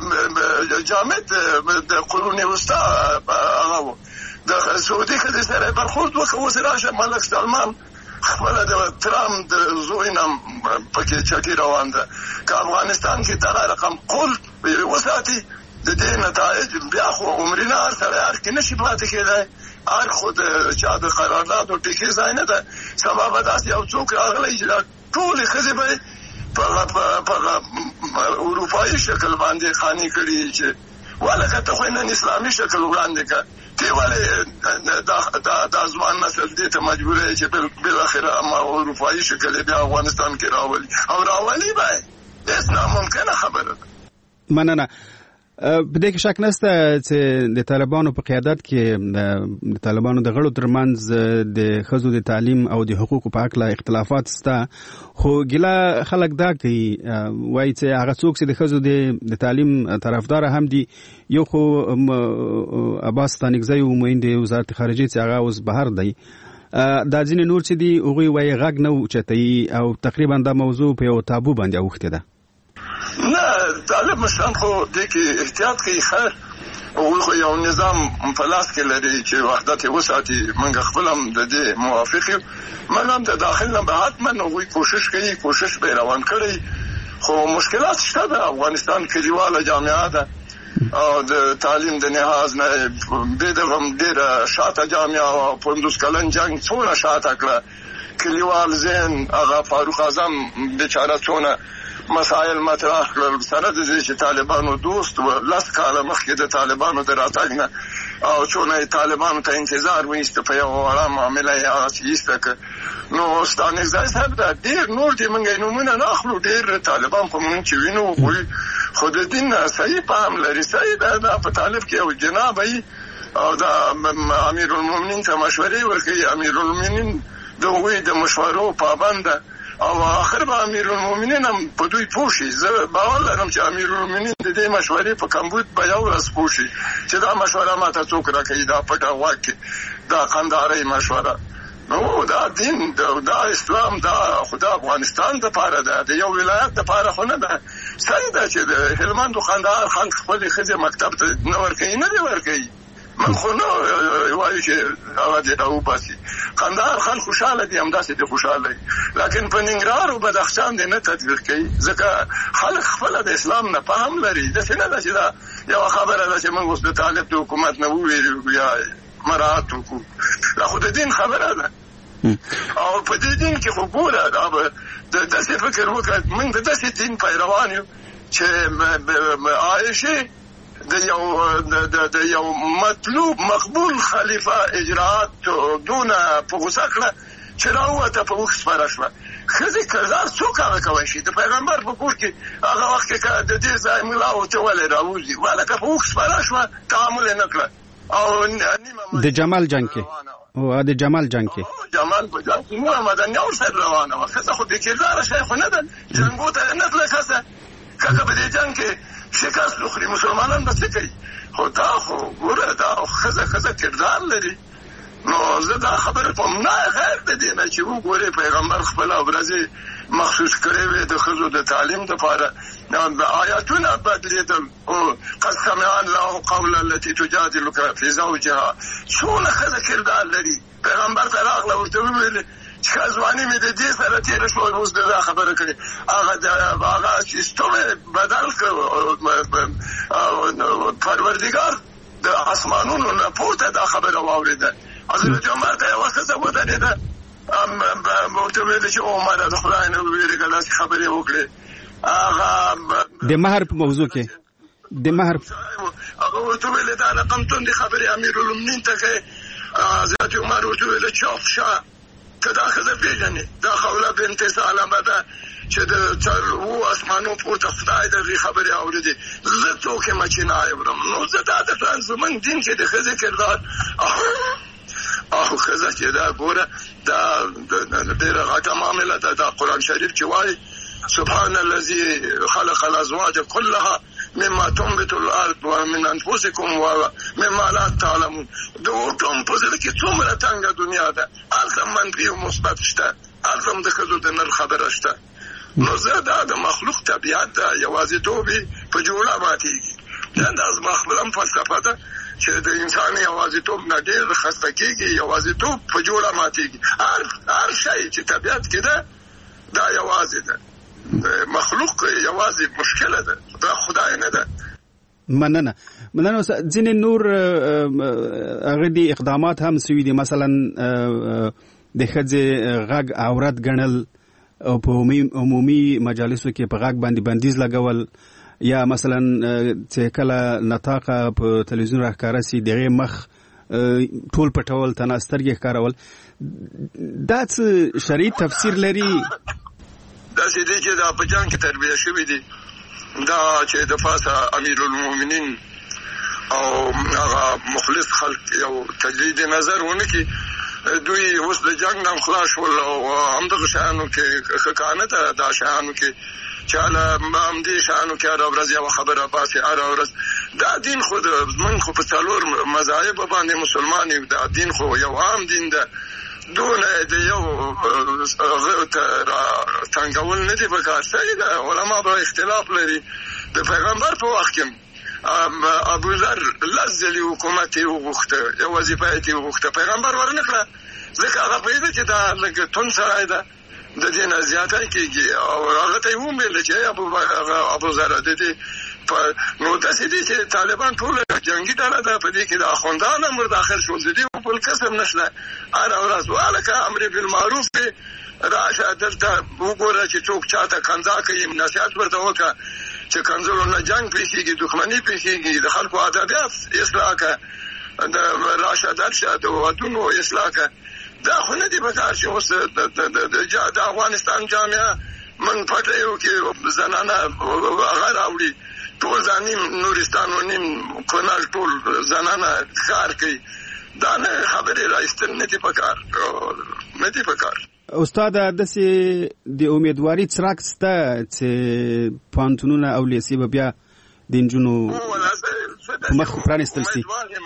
جامد د قرون وسطا هغه و د سعودي ښځې سره برخورد وکړه اوس راشه ملک سلمان خپله د ترامپ د زوی نه پکې چکې روان ده که افغانستان کې دغه رقم قول وساتي د دې نتایج بیا خو عمرینه هر سړی هر کې نشي پاتې کېدی هر خو د چا د قراردادو ټیکې ځای نه ده سبا به داسې یو څوک راغلی چې دا ټولې ښځې به په اروپایي شکل باندې خاني کړي چې ولکه ته خو نن اسلامي شکل وړاندې کړه تی ولې دا ځوان نسل دې ته مجبوره چې بالاخره اما اروپایي شکل بیا افغانستان کې راولي او راولي به هیڅ ناممکنه خبره ده مننه په دې کې شک نشته چې د طالبانو په قیادت کې د طالبانو د غړو ترمنځ د ښځو د تعلیم او د حقوقو په اړه اختلافات شته خو ګیله خلک دا کوي وایي چې هغه څوک چې د ښځو د تعلیم طرفدار هم دي یو خو عباس ستانکزی عمومي د وزارت خارجه چې هغه اوس بهر دی دا ځینې نور چې دی هغوی وایي غږ نه اوچتوي او تقریبا دا موضوع په یو تابو باندې اوښتې ده. نه طالب مشران خو دې کې احتیاط کوي. خیر هغوی خو یو نظام په لاس کې لري چې وحدت یې وساتي. موږ خپل هم د دې موافق یو. موږ هم د داخل نه به حتما هغوی کوشش کوي، کوشش به روان کړی، خو مشکلات شته. د افغانستان کلیواله جامعه ده او د تعلیم د لحاظ نه به دغه ډېره شاته جامعه او 15 کلن جنگ څونه شاته کړه. کلیوال ذهن هغه فاروق اعظم بیچاره څونه مسائل مطرح کړل سره د دې چې طالبانو دوست و. 10 کاله مخکې د طالبانو د راتګ نه او څونه طالبانو ته انتظار وایست په یو وړه معامله یې ایسته. نو ستانه ځای صاحب دا ډېر نور دې موږ نومونه نه اخلو. ډېر طالبان په موږ چې وینو خو د دین صحیح فهم لري. صحیح دا په طالب کې یو جناب ای او دا امیر المؤمنین ته مشورې ورکوي. امیر المؤمنین د هغوی د مشورو پابند او آخر به امیر المؤمنین هم په دوی پوه شي. زه باور لرم چې امیر المؤمنین د دې مشورې په کمبود به یو ورځ پوه شي چې دا مشوره ماته څوک راکوي، دا پټه غوږ کې دا قندارۍ مشوره. نو دا دین دا اسلام دا خدا افغانستان دپاره ده، د یو ولایت دپاره خو نه ده. صحیح ده چې د هلمند و قندهار خلک خپلې ښځې مکتب ته نه ورکوي، نه دې ورکوي. من خو نه وایو چې هغه دې راوباسي. قندهار خلک خوشحاله دي، همداسې دې خوشحاله دي، لیکن په ننګرهار او بدخشان دې نه تطبیق کوي ځکه خلک خپله د اسلام نه فهم لري. داسې نه ده چې دا یوه خبره ده چې موږ اوس د طالب د حکومت نه وویرو یا مراعات وکړو. دا خو د دین خبره ده او په دې دین کې خو ګوره د داسې فکر وکړه. موږ د داسې دین پیروان یو چې عایشې د یو مطلوب مقبول خلیفه اجراءات دونه په غوسه کړه چې راووته په اوښ سپاره شوه. ښځې کردار څوک هغه کولی شي؟ د پیغمبر په کور کې هغه وخت کې که د دې ځای ملا ورته ولې راوځي ولکه په اوښ سپاره شوه تعامل یې نه کړه. او د جمال جنګ کې او د جمال جنګ کې جمال په جنګ کې نوره مدنیه ورسره روانه وه. ښځه خو بېکرداره شی خو نه ده، جنګو ته نه تله ښځه. که په دې جنګ کې شکست وخوري مسلمانان به څه کوي؟ خو دا خو ګوره دا ښځه کردار لري. نو زه دا خبره کوم نه غیر د دې نه چې وګورې پیغمبر خپله ورځې مخصوص کړې وې د ښځو د تعلیم دپاره. آیاتونه بدلېدل. قد سمع الله قول التي تجادلك في زوجها. څونه ښځه کردار لري. پیغمبر ته راغله ورته وویلې چې ځواني مې د دې سره تېره شوه، اوس دا خبره کړې. هغه سیستم بدل کړ. پروردګار د اسمانونو نه پورته دا خبره واورېده. حضرت عمر ته یوه ښځه ودرېده، ورته ویلې چې عمره د خدای نه وویرېږه، داسې خبرې وکړې. هغه د مهر په موضوع کې د مهر هغه ورته ویلې دا رقم توندې خبرې امیر المؤمنین ته کوې. حضرت عمر ورته ویلې چوپ شه، ته دا ښځه پېژنې، دا خوله بنت سلمه ده چې د څلورو اسمانو پورته خدای د هغې خبرې اورېدې. زه څوک یم چې نه اورم؟ نو زه دا درته زموږ دین کې د ښځې کردار او ښځه چې دا ګوره دا ډېره غټه معامله ده. دا قرآن شریف چې وایي سبحان الذي خلق الازواج كلها مما تنبت الارض ومن انفسكم ومما لا تعلمون. د اوټوم په زړه کې څومره تنګه دنیا ده، هلته منفي او مثبت شته، هلته هم د ښځو د نر خبره شته. نو زه دا د مخلوق طبیعت ده، یوازېتوب په جوړه ماتېږي. دا زما خپله هم فلسفه ده چې د انسان یوازېتوب نه ډېر خسته کېږي، یوازېتوب په جوړه ماتېږي. هر شی چې طبیعت کې ده دا یوازې ده، مخلوق یوازې مشکله ده، دا خدای نه ده. مننه. ځینې نور هغه دي اقدامات هم سوي دي، مثلا د ښځې غږ عورت ګڼل او په عمومي مجالسو کې په غږ باندې بندیز لګول، یا مثلا چې کله نطاقه په تلویزیون راښکاره سي دغې مخ ټول پټول، تنه سترګې ښکارول. دا څه شرعي تفسیر لري؟ داسې دی چې دا په جنګ کې تربیه شوي دي، دا چې د پاسه امیر المؤمنین او هغه مخلص خلک یو تجدید نظر ونه کړي. دوی اوس د جنګ نه خلاص شول او همدغه شیانو کې ښه کانه ده. دا شیانو کې چې همدې شیانو کې هره ورځ یوه خبره باسي، هره ورځ. دا دین خو موږ خو په څلور مذاهب باندې مسلمان یو. دا دین خو یو عام دین ده دون د یو څنګهول نه دی پکار. صحیح ده علما به اختلاف لري. د پیغمبر په وخت کې ابو ذر لزلی حکومت وغوښته، یو وظیفه یې وغوښته، پیغمبر ورنکړه ځکه هغه پوهېده چې دا لږ توند سړی ده، د دې نه زیاتی کېږي. او هغه ته یې وویل چې ابو ذر د دې نو داسې دي چې طالبان ټول جنګي ډله ده، په دې کې د اخوندان امر داخل شول، د دې بل کسب نشته. هره ورځ هلکه امر بالمعروف دی، راشه دلته وګوره چې څوک چاته کنځا کوي، نصیحت ورته وکړه چې کنځلو نه جنګ پیښېږي، دښمني پیښېږي، د خلکو ادبیات اصلاح کړه، د راشه درشه د ودونو اصلاح کړه. دا خو نه دي پکار چې اوس د افغانستان جامعه من پټیو کې زنانه هغه راوړي، ټول ځانیم نورستان و نیم کونړ ټول زنانه کار کوي. دا نه خبرې راایستل نه دي پکار، نه دي پکار. استاد داسې د امیدواري څرک شته چې پوهنتونونه او لیسې به بیا د نجونو په مخ پرانیستل شي؟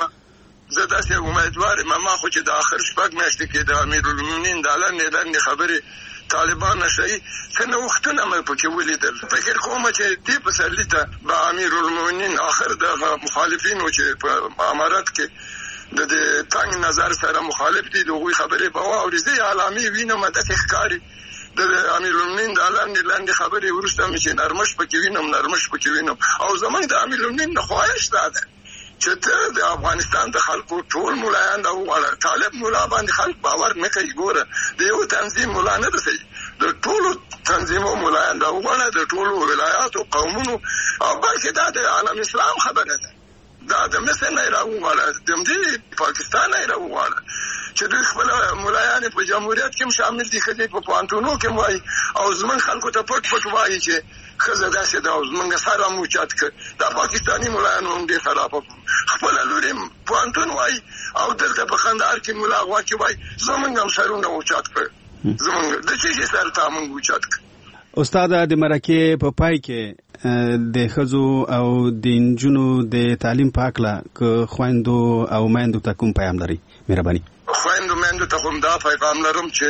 زه داسې امیدوار یم. ما خو چې د آخر شپږ میاشتې کې د امیرالمؤمنین د لنډې خبرې طالبان نشي څه نوښتونه مې پکې ولیدل. فکر کوم چې دې پسرلي ته به امیرالمؤمنین آخر د مخالفینو چې په امارت کې د تنګ نظر سره مخالف دي دغه خبرې به واوري. زه علامي وینم دغه ښکاری د امیرالمؤمنین د لاندې خبرې ورسته مې چې نرمش پکې وینم او زمونږ د امیرالمؤمنین نه خواهش ده چې ته د افغانستان د خلکو ټول مولایان دا وغواړه. طالب مولا باندې خلک باور نه کوي. ګوره د یو تنظیم مولا نه ده، د ټولو تنظیمو مولایان دا وغواړه، د ټولو ولایاتو قومونو، او بلکې دا د عالم اسلام خبره ده. دا د مصر نه راوغواړه، د پاکستان نه راوغواړه چې دوی خپل مولایان په جمهوریت کې شامل دي، ښځې په پوهنتونو کې وایي او زمونږ خلکو ته پټ وایي چې ښځه داسې ده او زمونږ سره مو اوچت کړ. دا پاکستاني مولایان هم ډېر خراب خپله لور یې پوهنتون وایي او دلته په خندهار کې ملا غواکې وایي زمونږ هم سرونه اوچت کړ. زمونږ د څه شي سر ته موږ اوچت کړ. استاد د مرکې په پای کې د ښځو او د نجونو د تعلیم په هکله که خویندو او میندو ته کوم پیغام لري؟ مهرباني. خویندو میندو ته هم دا پیغام لرم چې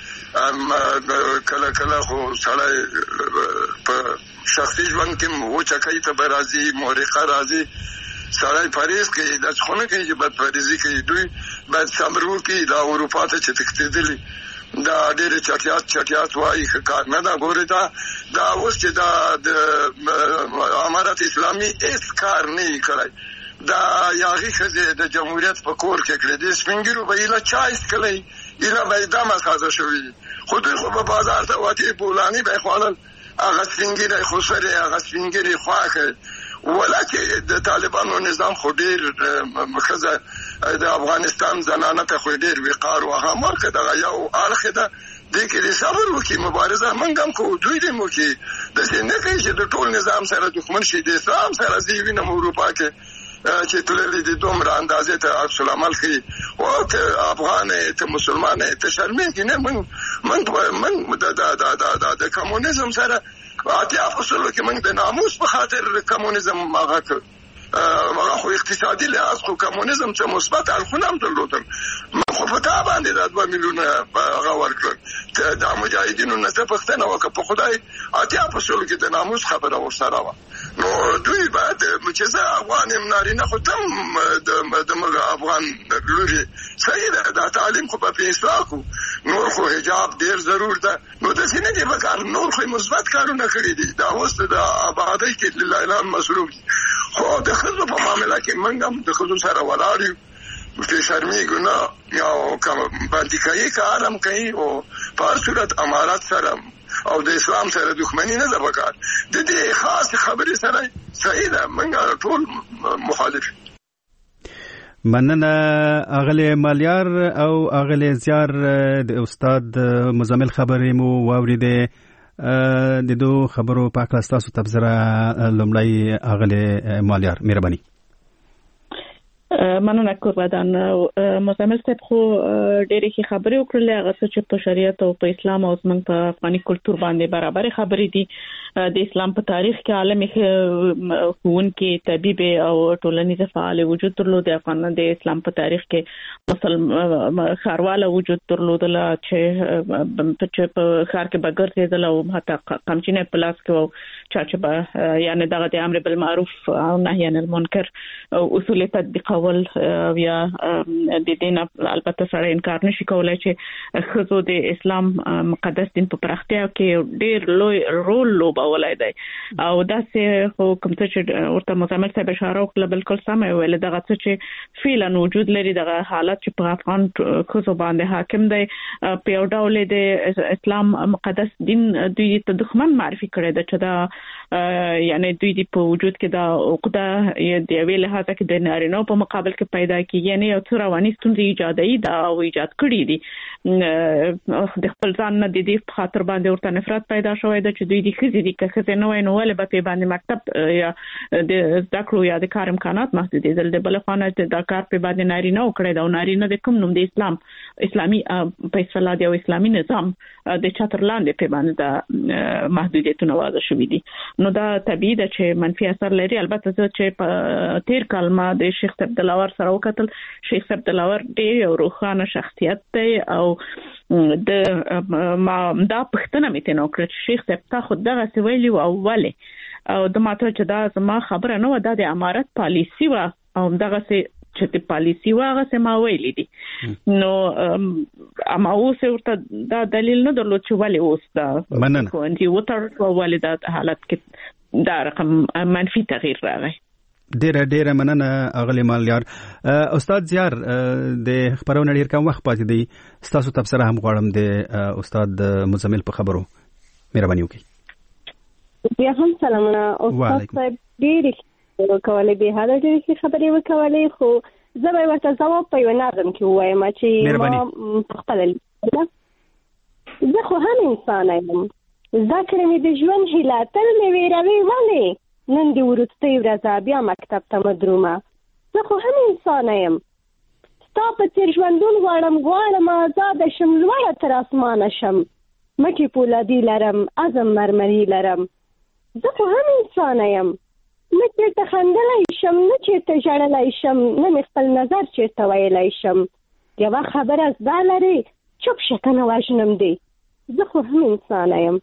کله خو سړی په شخصي ژوند کې وچکۍ ته به راځي، محرقه راځي، سړی پرهیز کوي، داسې خو نه کوي چې بدپرهیزي کوي. دوی باید صبر وکړي. دا اروپا ته چې تښتېدلي دا ډېرې چټیات وایي، ښه کار نه ده. ګورې دا اوس چې دا د امارت اسلامي هېڅ کار نه یې کړی. دا یاغي ښځې د جمهوریت په کور کې کړې دي، سپین ږیرو به ایله چای څښلی، ایله به یې دمه سازه شوي دي، خو دوی خو به بازار ته وتې بولاني به یې خوړل، هغه سپین ږیری خو سرې، هغه سپین ږیري خواښه. ولکه د طالبانو نظام خو ډېر ښځه د افغانستان زنانه ته خو ډېر وقار و هغه که دغه یو اړخ ده دې کې د صبر وکړي، مبارزه موږ هم کوو، دوی دې هم وکړي. داسې نه کوي چې د ټول نظام سره دښمن شي. د اسلام سره زه وینم اروپا کې چې تللی دي دومره اندازې ته عکس العمل ښیي. او که افغان یې ته مسلمان یې ته شرمېږي نه. موږ د کمونیزم سره اتیا فصلو کې موږ د ناموس په خاطر کمونیزم هغه کړ. هغه خو اقتصادي لحاظ خو کمونیزم څه مثبت اړخونه هم درلودل. خو په تا باندې دا 2 میلیونه هغه ورکړل. دا مجاهدینو نه څه پوښتنه وکړه په خدای اتیا فصلو کې د ناموس خبره ورسره وه. نو دوی باید چې زه افغان یم نارینه خو ته د موږ افغان لورې صحیح ده. دا تعلیم خو به اصلاح کړو. نور خو حجاب ډېر ضرور ده. نو داسې نه دي پکار. نور خو مثبت کارونه کړي دي. دا اوس د آبادۍ کې لله اعلان مصروف دي. خو د ښځو په معامله کې موږ هم د ښځو سره ولاړ یو. په شرمېږو نه او بندیکایي کار هم کوي او په هر صورت امارت سره او د اسلام سره دښمني نه ده پکار. د دې خاصې خبرې سره صحیح ده موږ ټول مخالف. مننه اغلی مالیار او اغلی زیار. د استاد مزمل خبرې مو واوریدې. د دو خبرو په اړه تاسو تبصره لومړی اغلی مالیار مهرباني. مننه قربان مزمل صاحب خو ډېرې ښې خبرې وکړلې هغه چې په شریعت او په اسلام او زموږ په افغاني کلتور باندې برابر خبرې دي د اسلام په تاریخ کې عالمي ښوونکي طبيب او ټولنیز فعال وجود درلود د اسلام په تاریخ کې خارواله وجود درلودل چې په خار کې بغرزیدل او حتی قمچینه پلاس کې چې یعنی دغه د امر بالمعروف او نهي عن المنکر اصول تطبیقول یا د دین البته سره انکار نشي کولای چې خزو د اسلام مقدس دین په پراختیا کې ډېر لوی رول لوبولای دی او داسې کوم څه ورته مزمل صاحب اشاره وکړه بالکل سم ویل دغه څه چې فعلا وجود لري دغه حالت چې په افغان خزو باندې حاکم دی په یو ډول د اسلام مقدس دین دوی ته دښمن معرفي کړی دی چې دا یعنی دوی په وجود کې دا عقده د ویل هڅه کې د نارینه په مقابل کې پیدا کیږي یعنی یو څه رواني ستونزې ایجادوي دا او ایجاد کړي دي د خپل ځان نه د دې په خاطر باندې ورته نفرت پیدا شوی دی چې دوی د خزې دي که خزې نه وای نو ولې به په باندې مکتب یا د زده کړو یا د کار امکانات محدودېدل د بل خانه د کار په باندې نارینه وکړي دا نارینه د کوم نوم د اسلامي په اصطلاح د اسلامي نظام د چتر لاندې په باندې د محدودیتونه واضح شوې دي نو دا طبيعي ده چې منفي اثر لري البته چې په تیر کال ما د شیخ عبدالله سره وکتل شیخ عبدالله ډېر یو روښانه شخصیت دی او د ما دا پښتنه مې ته نو کړ شیخ صاحب خو دغه سویلی او ولې او د ماته چې دا زما خبره نه و دا د امارت پالیسی و او دغه چې د پالیسی واغه سم ویلې دي نو اما اوس ورته دا دلیل نه درلود چې ولې اوس دا کوندي وتر ولې دا حالت کې دا رقم منفي تغییر راغی ډیره مننه اغلی مالیار استاد زیار د خبرونه ډیر کم وخت پاتې دی تاسو تبصره هم غواړم د استاد مزمل په خبرو مهرباني وکړئ بیا هم سلامونه استاد صاحب ډیر کولای به هغه ډېرې خبرې وکولې خو زه به ورته ځواب په یو نظم کې وایم چې ما خپل زه خو هم انسان یم ذکر مې د ژوند هیله تل مې ویروي ولې نن دې وروستۍ ورځ بیا مکتب ته مدرومه زه خو هم انسان یم ستا په څېر ژوندون غواړم آزاده شم لوړه تر اسمانه شم مټې پولادي لرم عزم مرمري لرم زه خو هم انسان یم نه چېرته خندلی شم نه چېرته ژړلی شم نه مې خپل نظر چېرته ویلی شم یوه خبره زده لرې چوپ شه که نه وژنم دی زه خو هم انسانه یم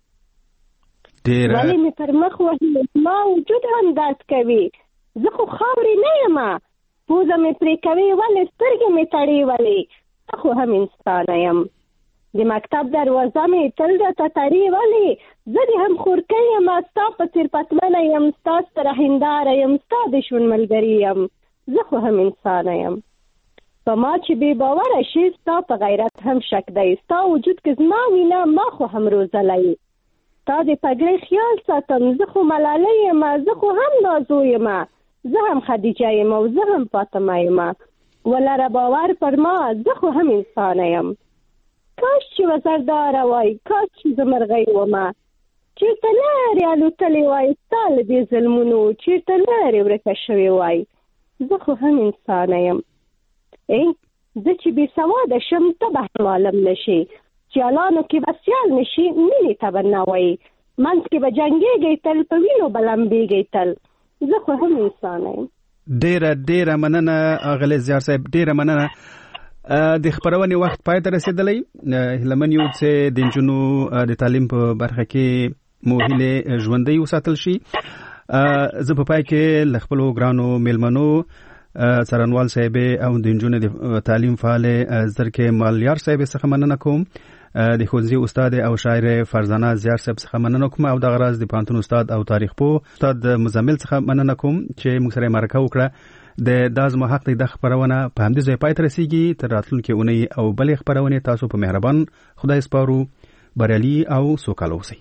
ولې مې پر مخ وهي ما وجود هم درد کوي زه خو خاورې نه یم پوزه مې پرې کوي ولې سترګې مې تړې ولې زه خو هم انسانه یم د مکتب دروازه مې تل راته تړې ولې زه دې هم خورکۍ یم ستا په څېر پتمنه یم ستا ستره هنداره یم ستا د ژوند ملګري یم زه خو هم انسانه یم په ما چې بې باوره شي ستا په غیرت هم شک دی ستا وجود کې زما وینه ما خو هم روزلی ستا د پګړۍ خیال ساتم زه خو ملالۍ یم زه خو هم نازو یم زه هم خدیجه یم او زه هم فاطمه یم ولره باور پر ما زه خو هم انسانه یم کاش چې وزرداره وای کاش چې زه مرغۍ ومه چېرته لرې الوتلې وای ستا له دې ظلمونو چېرته لرې ورکه شوې وای زه خو هم انسانه یم زه چې بې سواده شم ته به هم عالم نشي سیالانو کې به سیال نشي مینې ته به نه وایي منځ کې به جنګېږئ تل په وینو به لمبېږئ تل زه خو هم انسانه یم ډېره مننه اغلی زیار صاحب ډېره مننه د خبرونې وخت پای ته رسېدلی هیله من یو چې د نجونو د تعلیم په برخه کې مو هیلې ژوندۍ وساتل شي زه په پای کې له خپلو ګرانو میلمنو څارنوال صاحب او د نجونو د تعلیم فعال زرکې مالیار صاحب څخه مننه کوم د ښوونځي استاد او شاعر فرزانه زیار صاحب څخه مننه کوم او د غراز د پانتون استاد او تاریخ پوه استاد مزمل څخه مننه کوم چې موږ سره مرکه وکړه د داز محق د خبرونه په همدې ځای پای ته رسیږي تر راتلونکي اونۍ او بلې خبرونه تاسو په مهربان خدای سپارو بریالي او سوکاله اوسئ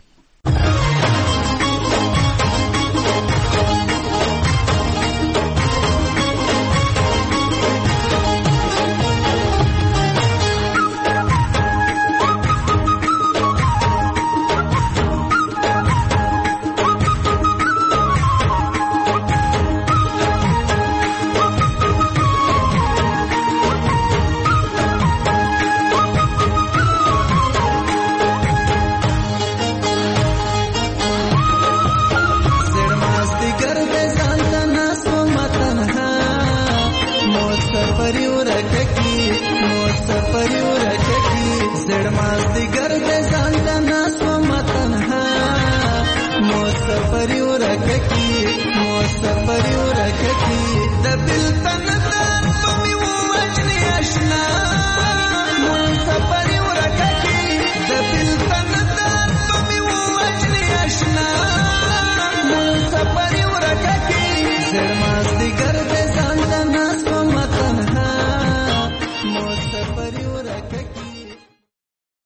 حال دیگر